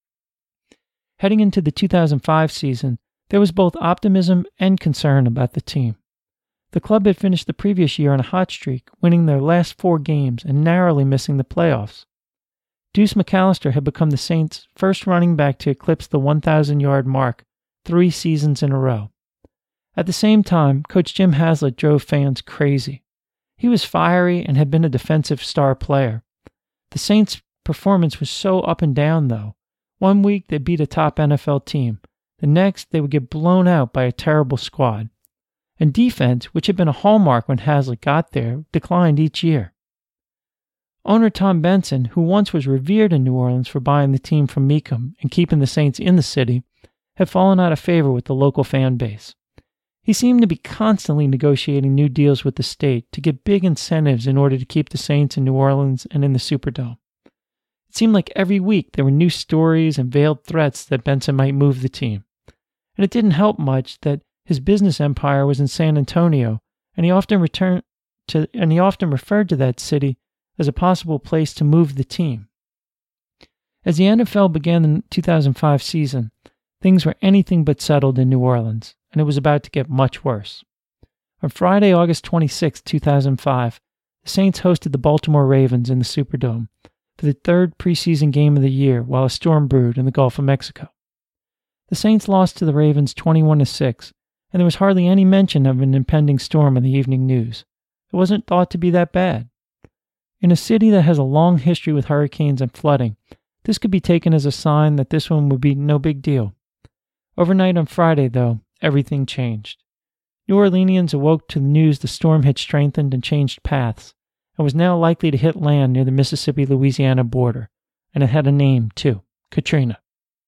Heading into the two thousand five season, there was both optimism and concern about the team. The club had finished the previous year on a hot streak, winning their last four games and narrowly missing the playoffs. Deuce McAllister had become the Saints' first running back to eclipse the one thousand yard mark three seasons in a row. At the same time, Coach Jim Haslett drove fans crazy. He was fiery and had been a defensive star player. The Saints' performance was so up and down, though. One week they beat a top N F L team. The next, they would get blown out by a terrible squad. And defense, which had been a hallmark when Haslett got there, declined each year. Owner Tom Benson, who once was revered in New Orleans for buying the team from Mecum and keeping the Saints in the city, had fallen out of favor with the local fan base. He seemed to be constantly negotiating new deals with the state to get big incentives in order to keep the Saints in New Orleans and in the Superdome. It seemed like every week there were new stories and veiled threats that Benson might move the team. And it didn't help much that his business empire was in San Antonio, and he often returned to and he often referred to that city as a possible place to move the team. As the N F L began the two thousand five season, things were anything but settled in New Orleans, and it was about to get much worse. On Friday, August twenty-sixth, two thousand five, the Saints hosted the Baltimore Ravens in the Superdome for the third preseason game of the year while a storm brewed in the Gulf of Mexico. The Saints lost to the Ravens twenty-one to six, and there was hardly any mention of an impending storm in the evening news. It wasn't thought to be that bad. In a city that has a long history with hurricanes and flooding, this could be taken as a sign that this one would be no big deal. Overnight on Friday, though, everything changed. New Orleanians awoke to the news the storm had strengthened and changed paths, and was now likely to hit land near the Mississippi-Louisiana border, and it had a name, too, Katrina.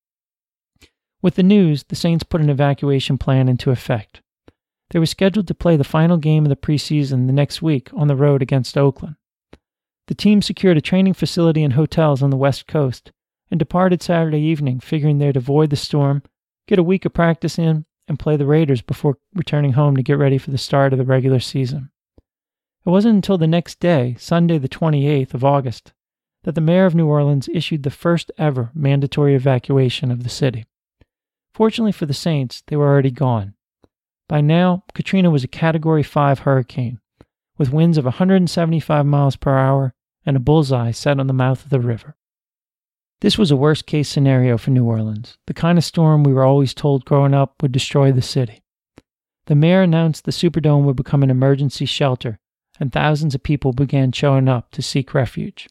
With the news, the Saints put an evacuation plan into effect. They were scheduled to play the final game of the preseason the next week on the road against Oakland. The team secured a training facility and hotels on the West Coast and departed Saturday evening, figuring they'd avoid the storm, get a week of practice in, and play the Raiders before returning home to get ready for the start of the regular season. It wasn't until the next day, Sunday the twenty-eighth of August, that the mayor of New Orleans issued the first ever mandatory evacuation of the city. Fortunately for the Saints, they were already gone. By now, Katrina was a Category five hurricane, with winds of one hundred seventy-five miles per hour and a bullseye set on the mouth of the river. This was a worst-case scenario for New Orleans, the kind of storm we were always told growing up would destroy the city. The mayor announced the Superdome would become an emergency shelter, and thousands of people began showing up to seek refuge.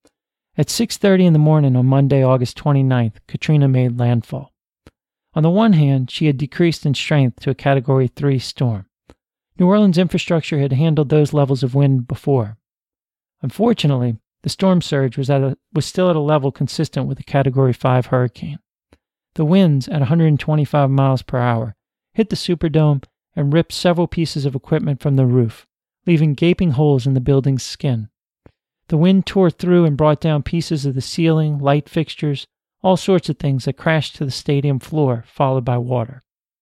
At six thirty in the morning on Monday, August twenty-ninth, Katrina made landfall. On the one hand, she had decreased in strength to a Category three storm. New Orleans infrastructure had handled those levels of wind before. Unfortunately, the storm surge was, at a, was still at a level consistent with a Category five hurricane. The winds, at one hundred twenty-five miles per hour, hit the Superdome and ripped several pieces of equipment from the roof, leaving gaping holes in the building's skin. The wind tore through and brought down pieces of the ceiling, light fixtures, all sorts of things that crashed to the stadium floor, followed by water.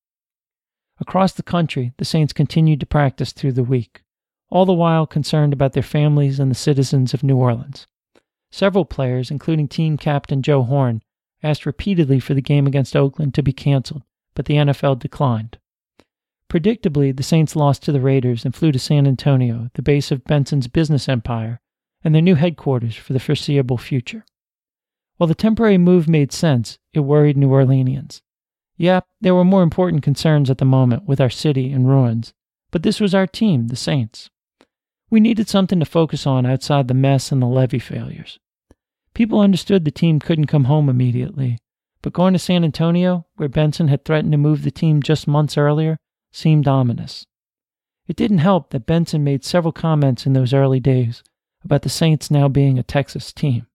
Across the country, the Saints continued to practice through the week, all the while concerned about their families and the citizens of New Orleans. Several players, including team captain Joe Horn, asked repeatedly for the game against Oakland to be canceled, but the N F L declined. Predictably, the Saints lost to the Raiders and flew to San Antonio, the base of Benson's business empire, and their new headquarters for the foreseeable future. While the temporary move made sense, it worried New Orleanians. Yeah, there were more important concerns at the moment with our city in ruins, but this was our team, the Saints. We needed something to focus on outside the mess and the levee failures. People understood the team couldn't come home immediately, but going to San Antonio, where Benson had threatened to move the team just months earlier, seemed ominous. It didn't help that Benson made several comments in those early days about the Saints now being a Texas team.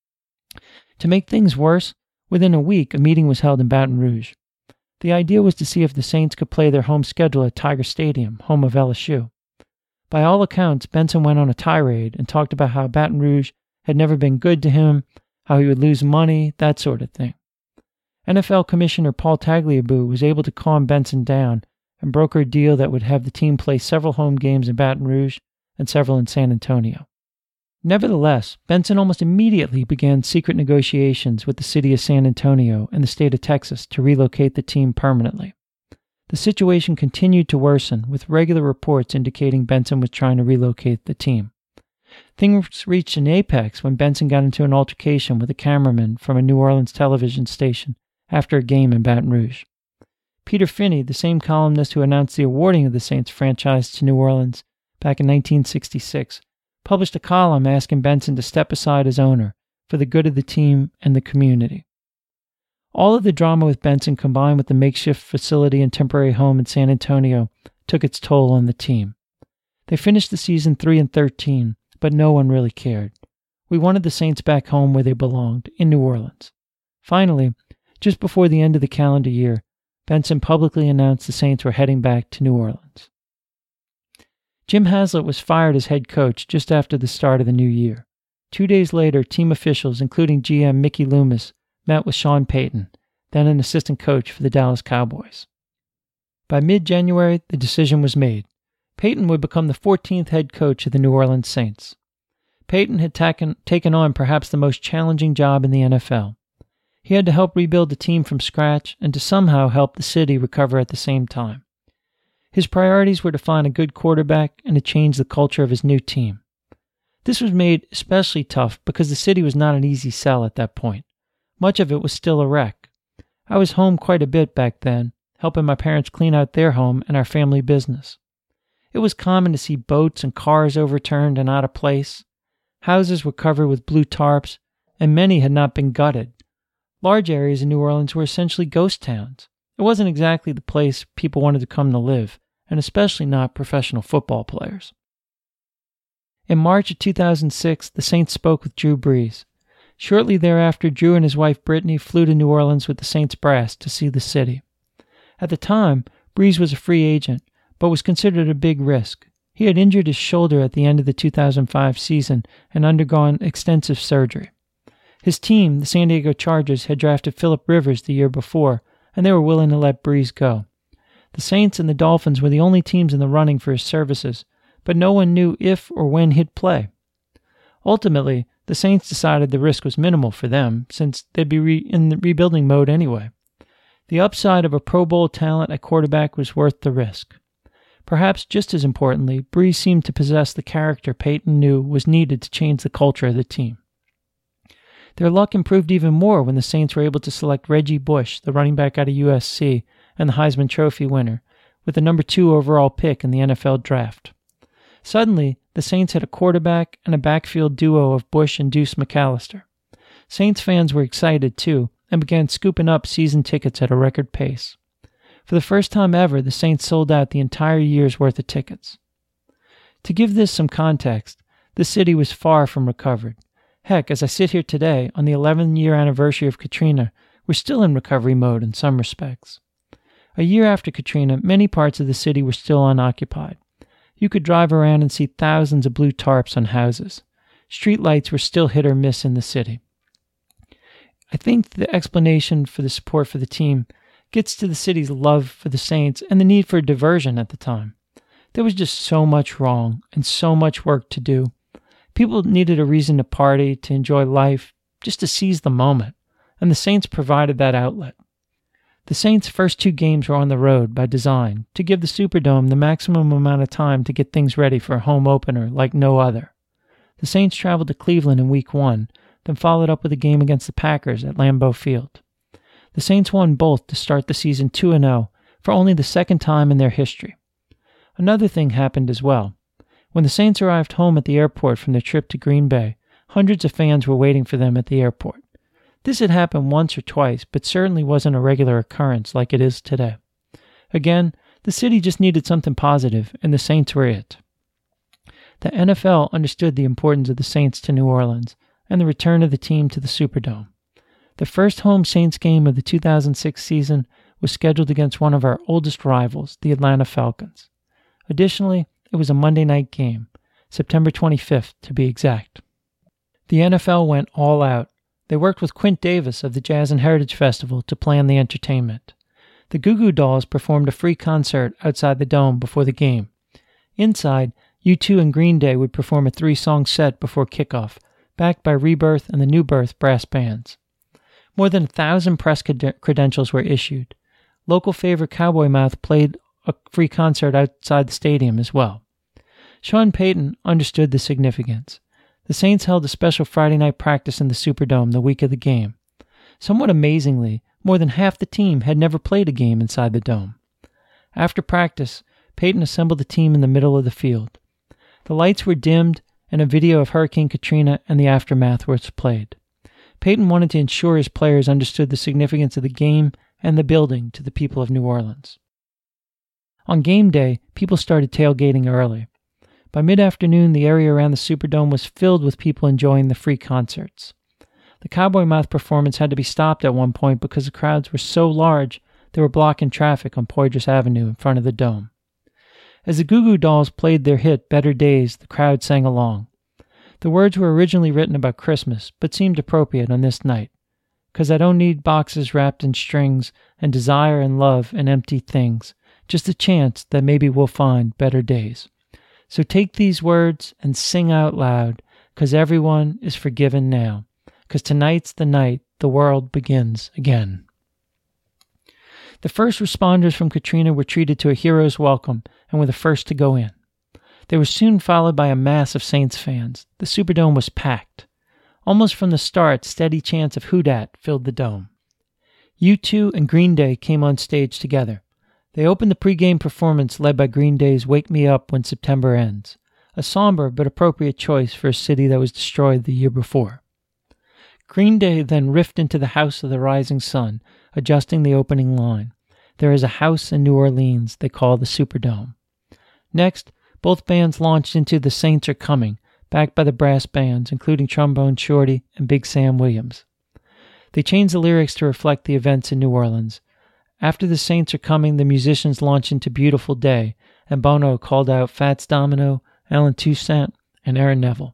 To make things worse, within a week a meeting was held in Baton Rouge. The idea was to see if the Saints could play their home schedule at Tiger Stadium, home of L S U. By all accounts, Benson went on a tirade and talked about how Baton Rouge had never been good to him, how he would lose money, that sort of thing. N F L Commissioner Paul Tagliabue was able to calm Benson down and broker a deal that would have the team play several home games in Baton Rouge and several in San Antonio. Nevertheless, Benson almost immediately began secret negotiations with the city of San Antonio and the state of Texas to relocate the team permanently. The situation continued to worsen, with regular reports indicating Benson was trying to relocate the team. Things reached an apex when Benson got into an altercation with a cameraman from a New Orleans television station after a game in Baton Rouge. Peter Finney, the same columnist who announced the awarding of the Saints franchise to New Orleans back in nineteen sixty-six, published a column asking Benson to step aside as owner for the good of the team and the community. All of the drama with Benson combined with the makeshift facility and temporary home in San Antonio took its toll on the team. They finished the season three and thirteen, but no one really cared. We wanted the Saints back home where they belonged, in New Orleans. Finally, just before the end of the calendar year, Benson publicly announced the Saints were heading back to New Orleans. Jim Haslett was fired as head coach just after the start of the new year. Two days later, team officials, including G M Mickey Loomis, met with Sean Payton, then an assistant coach for the Dallas Cowboys. By mid-January, the decision was made. Payton would become the fourteenth head coach of the New Orleans Saints. Payton had taken, taken on perhaps the most challenging job in the N F L. He had to help rebuild the team from scratch and to somehow help the city recover at the same time. His priorities were to find a good quarterback and to change the culture of his new team. This was made especially tough because the city was not an easy sell at that point. Much of it was still a wreck. I was home quite a bit back then, helping my parents clean out their home and our family business. It was common to see boats and cars overturned and out of place. Houses were covered with blue tarps, and many had not been gutted. Large areas in New Orleans were essentially ghost towns. It wasn't exactly the place people wanted to come to live, and especially not professional football players. In March of two thousand six, the Saints spoke with Drew Brees. Shortly thereafter, Drew and his wife Brittany flew to New Orleans with the Saints brass to see the city. At the time, Brees was a free agent, but was considered a big risk. He had injured his shoulder at the end of the two thousand five season and undergone extensive surgery. His team, the San Diego Chargers, had drafted Phillip Rivers the year before, and they were willing to let Brees go. The Saints and the Dolphins were the only teams in the running for his services, but no one knew if or when he'd play. Ultimately, the Saints decided the risk was minimal for them, since they'd be re- in the rebuilding mode anyway. The upside of a Pro Bowl talent at quarterback was worth the risk. Perhaps just as importantly, Brees seemed to possess the character Peyton knew was needed to change the culture of the team. Their luck improved even more when the Saints were able to select Reggie Bush, the running back out of U S C and the Heisman Trophy winner, with the number two overall pick in the N F L draft. Suddenly, the Saints had a quarterback and a backfield duo of Bush and Deuce McAllister. Saints fans were excited too, and began scooping up season tickets at a record pace. For the first time ever, the Saints sold out the entire year's worth of tickets. To give this some context, the city was far from recovered. Heck, as I sit here today, on the eleventh-year anniversary of Katrina, we're still in recovery mode in some respects. A year after Katrina, many parts of the city were still unoccupied. You could drive around and see thousands of blue tarps on houses. Street lights were still hit or miss in the city. I think the explanation for the support for the team gets to the city's love for the Saints and the need for diversion at the time. There was just so much wrong and so much work to do. People needed a reason to party, to enjoy life, just to seize the moment, and the Saints provided that outlet. The Saints' first two games were on the road by design, to give the Superdome the maximum amount of time to get things ready for a home opener like no other. The Saints traveled to Cleveland in week one, then followed up with a game against the Packers at Lambeau Field. The Saints won both to start the season two and oh for only the second time in their history. Another thing happened as well. When the Saints arrived home at the airport from their trip to Green Bay, hundreds of fans were waiting for them at the airport. This had happened once or twice, but certainly wasn't a regular occurrence like it is today. Again, the city just needed something positive, and the Saints were it. The N F L understood the importance of the Saints to New Orleans, and the return of the team to the Superdome. The first home Saints game of the two thousand six season was scheduled against one of our oldest rivals, the Atlanta Falcons. Additionally, it was a Monday night game, September twenty-fifth to be exact. The N F L went all out. They worked with Quint Davis of the Jazz and Heritage Festival to plan the entertainment. The Goo Goo Dolls performed a free concert outside the Dome before the game. Inside, U two and Green Day would perform a three-song set before kickoff, backed by Rebirth and the New Birth brass bands. More than a thousand press credentials were issued. Local favorite Cowboy Mouth played a free concert outside the stadium as well. Sean Payton understood the significance. The Saints held a special Friday night practice in the Superdome the week of the game. Somewhat amazingly, more than half the team had never played a game inside the Dome. After practice, Payton assembled the team in the middle of the field. The lights were dimmed, and a video of Hurricane Katrina and the aftermath was played. Payton wanted to ensure his players understood the significance of the game and the building to the people of New Orleans. On game day, people started tailgating early. By mid-afternoon, the area around the Superdome was filled with people enjoying the free concerts. The Cowboy Mouth performance had to be stopped at one point because the crowds were so large they were blocking traffic on Poydras Avenue in front of the Dome. As the Goo Goo Dolls played their hit Better Days, the crowd sang along. The words were originally written about Christmas, but seemed appropriate on this night. 'Cause I don't need boxes wrapped in strings and desire and love and empty things, just a chance that maybe we'll find better days. So take these words and sing out loud, 'cause everyone is forgiven now, 'cause tonight's the night the world begins again. The first responders from Katrina were treated to a hero's welcome and were the first to go in. They were soon followed by a mass of Saints fans. The Superdome was packed. Almost from the start, steady chants of "Who Dat" filled the dome. U two and Green Day came on stage together. They opened the pregame performance led by Green Day's "Wake Me Up When September Ends," a somber but appropriate choice for a city that was destroyed the year before. Green Day then riffed into the House of the Rising Sun, adjusting the opening line. There is a house in New Orleans they call the Superdome. Next, both bands launched into The Saints Are Coming, backed by the brass bands, including Trombone Shorty and Big Sam Williams. They changed the lyrics to reflect the events in New Orleans. After The Saints Are Coming, the musicians launched into Beautiful Day, and Bono called out Fats Domino, Alan Toussaint, and Aaron Neville.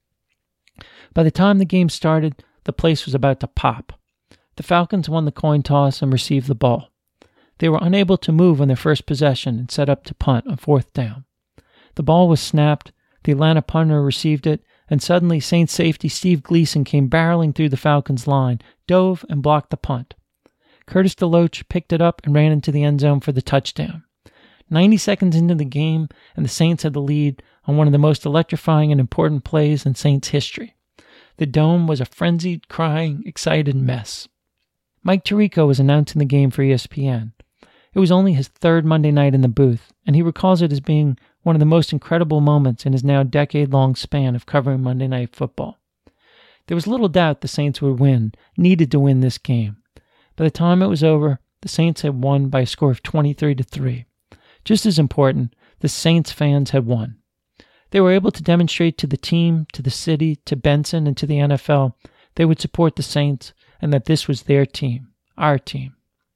By the time the game started, the place was about to pop. The Falcons won the coin toss and received the ball. They were unable to move on their first possession and set up to punt on fourth down. The ball was snapped, the Atlanta punter received it, and suddenly Saints safety Steve Gleason came barreling through the Falcons' line, dove, and blocked the punt. Curtis DeLoach picked it up and ran into the end zone for the touchdown. ninety seconds into the game, and the Saints had the lead on one of the most electrifying and important plays in Saints history. The Dome was a frenzied, crying, excited mess. Mike Tirico was announcing the game for E S P N. It was only his third Monday night in the booth, and he recalls it as being one of the most incredible moments in his now decade-long span of covering Monday Night Football. There was little doubt the Saints would win, needed to win this game. By the time it was over, the Saints had won by a score of twenty-three to three. Just as important, the Saints fans had won. They were able to demonstrate to the team, to the city, to Benson, and to the N F L they would support the Saints and that this was their team, our team.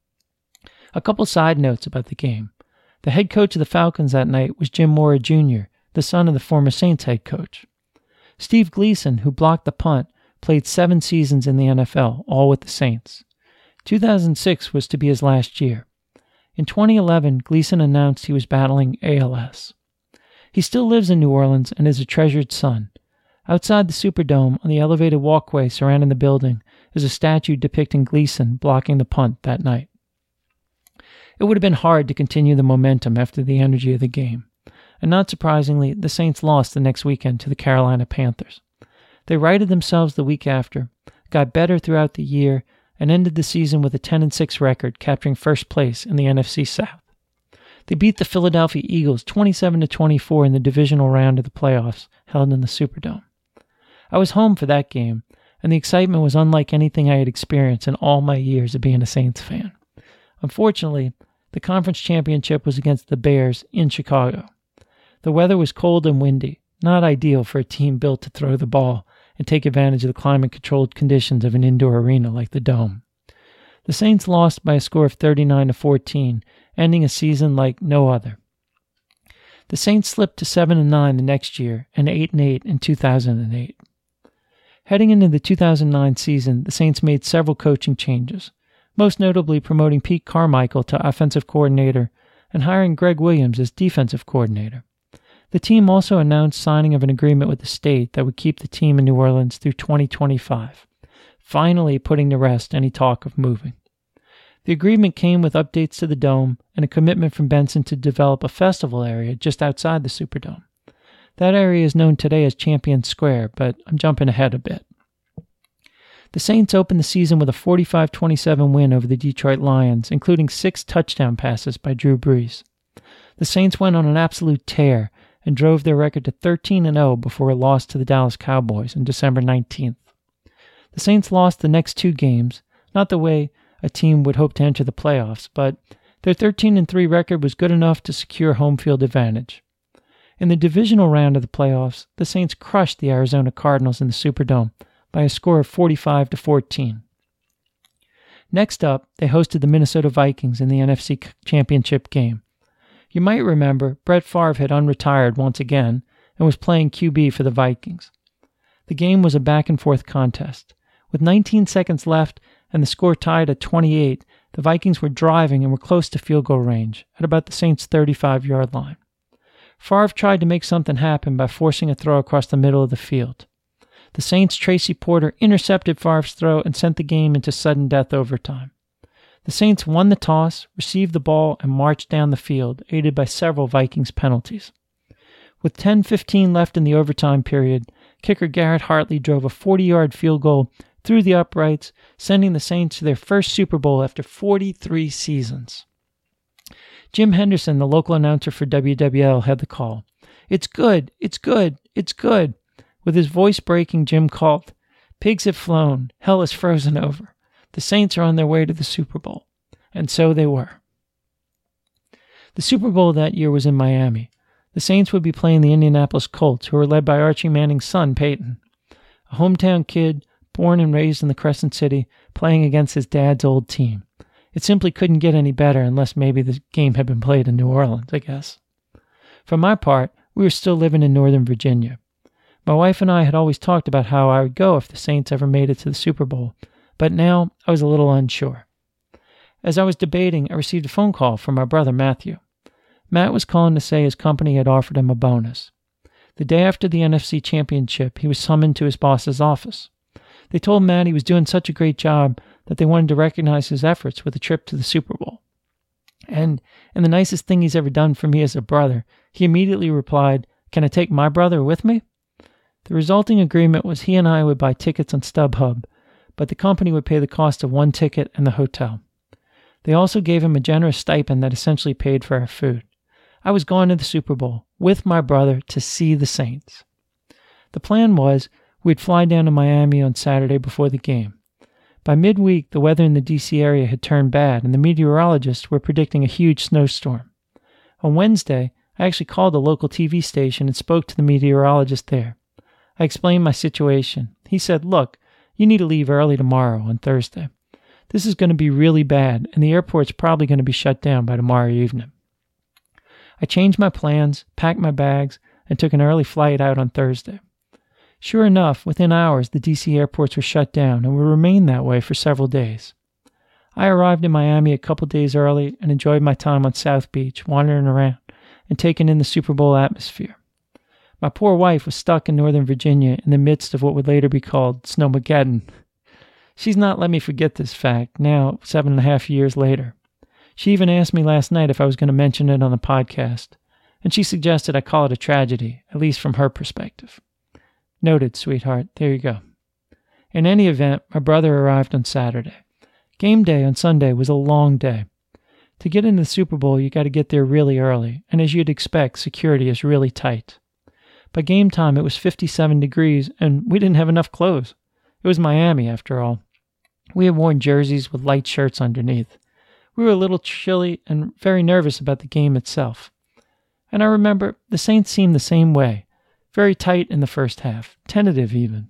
A couple side notes about the game. The head coach of the Falcons that night was Jim Mora Junior, the son of the former Saints head coach. Steve Gleason, who blocked the punt, played seven seasons in the N F L, all with the Saints. two thousand six was to be his last year. In twenty eleven, Gleason announced he was battling A L S. He still lives in New Orleans and is a treasured son. Outside the Superdome, on the elevated walkway surrounding the building, is a statue depicting Gleason blocking the punt that night. It would have been hard to continue the momentum after the energy of the game. And not surprisingly, the Saints lost the next weekend to the Carolina Panthers. They righted themselves the week after, got better throughout the year, and ended the season with a ten and six record, capturing first place in the N F C South. They beat the Philadelphia Eagles twenty-seven to twenty-four in the divisional round of the playoffs held in the Superdome. I was home for that game, and the excitement was unlike anything I had experienced in all my years of being a Saints fan. Unfortunately, the conference championship was against the Bears in Chicago. The weather was cold and windy, not ideal for a team built to throw the ball and take advantage of the climate-controlled conditions of an indoor arena like the Dome. The Saints lost by a score of thirty-nine to fourteen, ending a season like no other. The Saints slipped to seven and nine the next year and eight and eight in two thousand eight. Heading into the two thousand nine season, the Saints made several coaching changes, most notably promoting Pete Carmichael to offensive coordinator and hiring Greg Williams as defensive coordinator. The team also announced signing of an agreement with the state that would keep the team in New Orleans through twenty twenty-five, finally putting to rest any talk of moving. The agreement came with updates to the Dome and a commitment from Benson to develop a festival area just outside the Superdome. That area is known today as Champion Square, but I'm jumping ahead a bit. The Saints opened the season with a forty-five twenty-seven win over the Detroit Lions, including six touchdown passes by Drew Brees. The Saints went on an absolute tear and drove their record to thirteen and oh before a loss to the Dallas Cowboys on December nineteenth. The Saints lost the next two games, not the way a team would hope to enter the playoffs, but their thirteen and three record was good enough to secure home field advantage. In the divisional round of the playoffs, the Saints crushed the Arizona Cardinals in the Superdome by a score of forty-five to fourteen. Next up, they hosted the Minnesota Vikings in the N F C Championship game. You might remember Brett Favre had unretired once again and was playing Q B for the Vikings. The game was a back-and-forth contest. With nineteen seconds left and the score tied at twenty-eight, the Vikings were driving and were close to field goal range at about the Saints' thirty-five-yard line. Favre tried to make something happen by forcing a throw across the middle of the field. The Saints' Tracy Porter intercepted Favre's throw and sent the game into sudden death overtime. The Saints won the toss, received the ball, and marched down the field, aided by several Vikings penalties. With ten fifteen left in the overtime period, kicker Garrett Hartley drove a forty-yard field goal through the uprights, sending the Saints to their first Super Bowl after forty-three seasons. Jim Henderson, the local announcer for W W L, had the call. "It's good, it's good, it's good." With his voice breaking, Jim called, "Pigs have flown, hell has frozen over. The Saints are on their way to the Super Bowl." And so they were. The Super Bowl that year was in Miami. The Saints would be playing the Indianapolis Colts, who were led by Archie Manning's son, Peyton, a hometown kid born and raised in the Crescent City, playing against his dad's old team. It simply couldn't get any better unless maybe the game had been played in New Orleans, I guess. For my part, we were still living in Northern Virginia. My wife and I had always talked about how I would go if the Saints ever made it to the Super Bowl, but now I was a little unsure. As I was debating, I received a phone call from my brother Matthew. Matt was calling to say his company had offered him a bonus. The day after the N F C Championship, he was summoned to his boss's office. They told Matt he was doing such a great job that they wanted to recognize his efforts with a trip to the Super Bowl. And, and the nicest thing he's ever done for me as a brother, he immediately replied, "Can I take my brother with me?" The resulting agreement was he and I would buy tickets on StubHub, but the company would pay the cost of one ticket and the hotel. They also gave him a generous stipend that essentially paid for our food. I was going to the Super Bowl with my brother to see the Saints. The plan was we'd fly down to Miami on Saturday before the game. By midweek, the weather in the D C area had turned bad, and the meteorologists were predicting a huge snowstorm. On Wednesday, I actually called a local T V station and spoke to the meteorologist there. I explained my situation. He said, "Look, you need to leave early tomorrow on Thursday. This is going to be really bad, and the airport's probably going to be shut down by tomorrow evening." I changed my plans, packed my bags, and took an early flight out on Thursday. Sure enough, within hours, the D C airports were shut down and would remain that way for several days. I arrived in Miami a couple days early and enjoyed my time on South Beach, wandering around and taking in the Super Bowl atmosphere. My poor wife was stuck in Northern Virginia in the midst of what would later be called Snowmageddon. She's not let me forget this fact, now seven and a half years later. She even asked me last night if I was going to mention it on the podcast, and she suggested I call it a tragedy, at least from her perspective. Noted, sweetheart. There you go. In any event, my brother arrived on Saturday. Game day on Sunday was a long day. To get into the Super Bowl, you got to get there really early, and as you'd expect, security is really tight. By game time, it was fifty-seven degrees, and we didn't have enough clothes. It was Miami, after all. We had worn jerseys with light shirts underneath. We were a little chilly and very nervous about the game itself. And I remember the Saints seemed the same way, very tight in the first half, tentative even.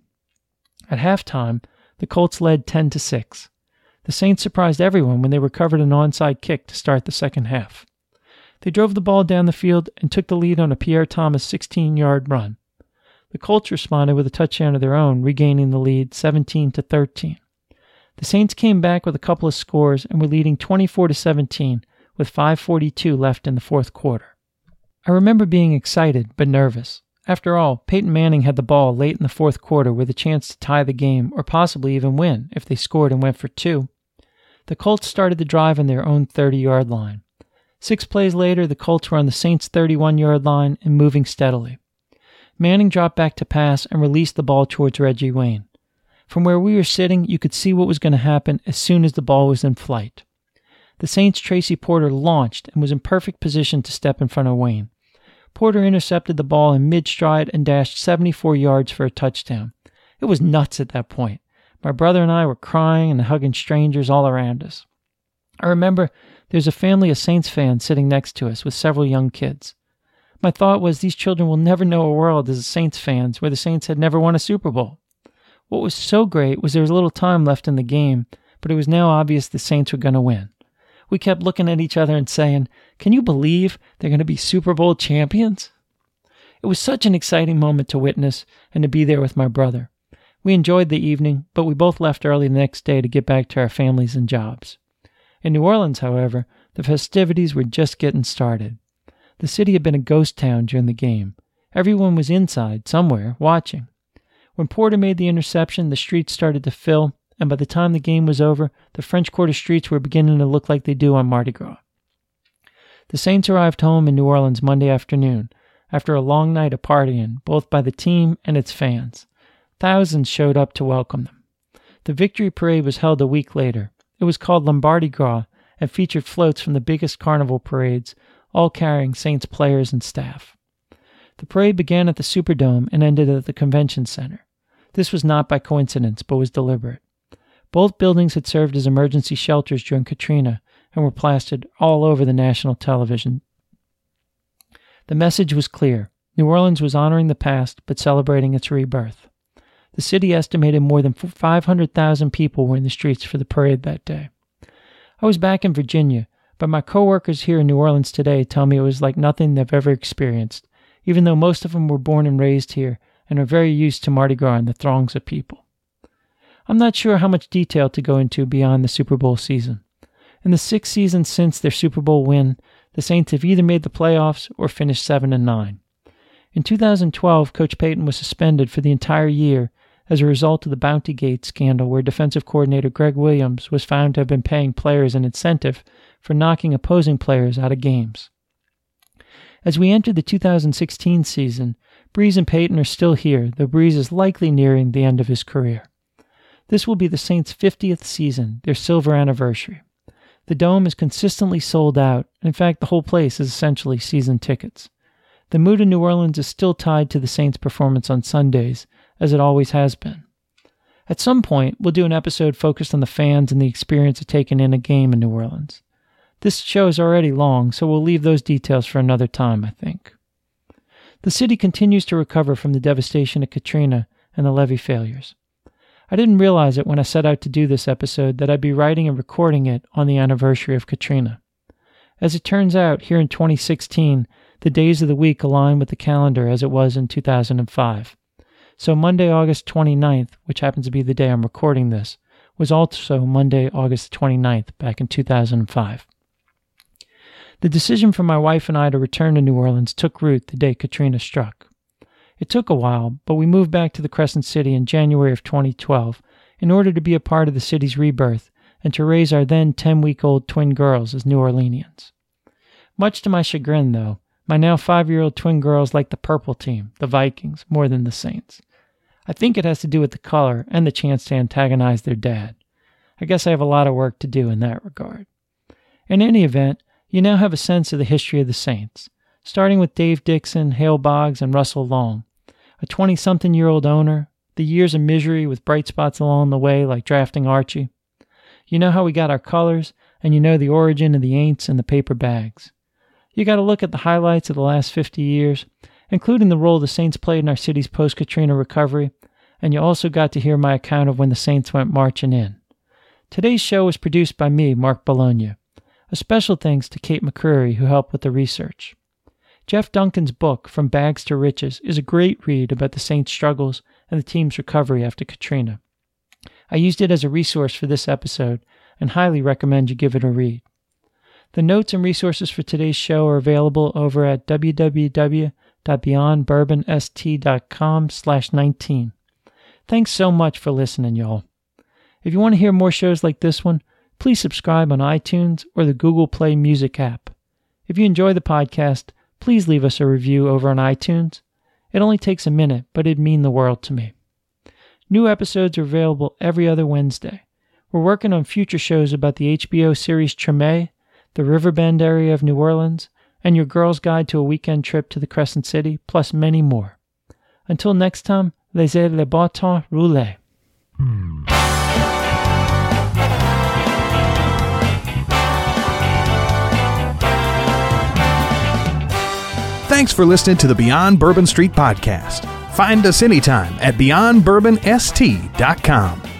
At halftime, the Colts led ten to six. The Saints surprised everyone when they recovered an onside kick to start the second half. They drove the ball down the field and took the lead on a Pierre Thomas sixteen-yard run. The Colts responded with a touchdown of their own, regaining the lead seventeen to thirteen. The Saints came back with a couple of scores and were leading twenty-four to seventeen with five forty-two left in the fourth quarter. I remember being excited but nervous. After all, Peyton Manning had the ball late in the fourth quarter with a chance to tie the game or possibly even win if they scored and went for two. The Colts started the drive on their own thirty-yard line. Six plays later, the Colts were on the Saints' thirty-one-yard line and moving steadily. Manning dropped back to pass and released the ball towards Reggie Wayne. From where we were sitting, you could see what was going to happen as soon as the ball was in flight. The Saints' Tracy Porter launched and was in perfect position to step in front of Wayne. Porter intercepted the ball in mid-stride and dashed seventy-four yards for a touchdown. It was nuts at that point. My brother and I were crying and hugging strangers all around us. I remember there's a family of Saints fans sitting next to us with several young kids. My thought was these children will never know a world as Saints fans where the Saints had never won a Super Bowl. What was so great was there was little time left in the game, but it was now obvious the Saints were going to win. We kept looking at each other and saying, "Can you believe they're going to be Super Bowl champions?" It was such an exciting moment to witness and to be there with my brother. We enjoyed the evening, but we both left early the next day to get back to our families and jobs. In New Orleans, however, the festivities were just getting started. The city had been a ghost town during the game. Everyone was inside, somewhere, watching. When Porter made the interception, the streets started to fill, and by the time the game was over, the French Quarter streets were beginning to look like they do on Mardi Gras. The Saints arrived home in New Orleans Monday afternoon, after a long night of partying, both by the team and its fans. Thousands showed up to welcome them. The victory parade was held a week later. It was called Lombardi Gras and featured floats from the biggest carnival parades, all carrying Saints players and staff. The parade began at the Superdome and ended at the Convention Center. This was not by coincidence, but was deliberate. Both buildings had served as emergency shelters during Katrina and were plastered all over the national television. The message was clear. New Orleans was honoring the past, but celebrating its rebirth. The city estimated more than five hundred thousand people were in the streets for the parade that day. I was back in Virginia, but my coworkers here in New Orleans today tell me it was like nothing they've ever experienced, even though most of them were born and raised here and are very used to Mardi Gras and the throngs of people. I'm not sure how much detail to go into beyond the Super Bowl season. In the six seasons since their Super Bowl win, the Saints have either made the playoffs or finished seven and nine. In two thousand twelve, Coach Payton was suspended for the entire year as a result of the Bounty Gate scandal, where defensive coordinator Greg Williams was found to have been paying players an incentive for knocking opposing players out of games. As we enter the two thousand sixteen season, Brees and Payton are still here, though Brees is likely nearing the end of his career. This will be the Saints' fiftieth season, their silver anniversary. The Dome is consistently sold out. In fact, the whole place is essentially season tickets. The mood in New Orleans is still tied to the Saints' performance on Sundays, as it always has been. At some point, we'll do an episode focused on the fans and the experience of taking in a game in New Orleans. This show is already long, so we'll leave those details for another time, I think. The city continues to recover from the devastation of Katrina and the levee failures. I didn't realize it when I set out to do this episode that I'd be writing and recording it on the anniversary of Katrina. As it turns out, here in twenty sixteen, the days of the week align with the calendar as it was in two thousand five. So Monday, August twenty-ninth, which happens to be the day I'm recording this, was also Monday, August twenty-ninth, back in two thousand five. The decision for my wife and I to return to New Orleans took root the day Katrina struck. It took a while, but we moved back to the Crescent City in January of twenty twelve in order to be a part of the city's rebirth and to raise our then ten-week-old twin girls as New Orleanians. Much to my chagrin, though, my now five-year-old twin girls like the purple team, the Vikings, more than the Saints. I think it has to do with the color and the chance to antagonize their dad. I guess I have a lot of work to do in that regard. In any event, you now have a sense of the history of the Saints, starting with Dave Dixon, Hale Boggs, and Russell Long, a twenty-something-year-old owner, the years of misery with bright spots along the way like drafting Archie. You know how we got our colors, and you know the origin of the Aints and the paper bags. You got to look at the highlights of the last fifty years, including the role the Saints played in our city's post-Katrina recovery, and you also got to hear my account of when the Saints went marching in. Today's show was produced by me, Mark Bologna. A special thanks to Kate McCreary, who helped with the research. Jeff Duncan's book, From Bags to Riches, is a great read about the Saints' struggles and the team's recovery after Katrina. I used it as a resource for this episode and highly recommend you give it a read. The notes and resources for today's show are available over at www.beyondbourbonst.com slash 19. Thanks so much for listening, y'all. If you want to hear more shows like this one, please subscribe on iTunes or the Google Play Music app. If you enjoy the podcast, please leave us a review over on iTunes. It only takes a minute, but it'd mean the world to me. New episodes are available every other Wednesday. We're working on future shows about the H B O series Treme, the Riverbend area of New Orleans, and your girl's guide to a weekend trip to the Crescent City, plus many more. Until next time, laissez le bon temps rouler. Hmm. Thanks for listening to the Beyond Bourbon Street podcast. Find us anytime at beyond bourbon s t dot com.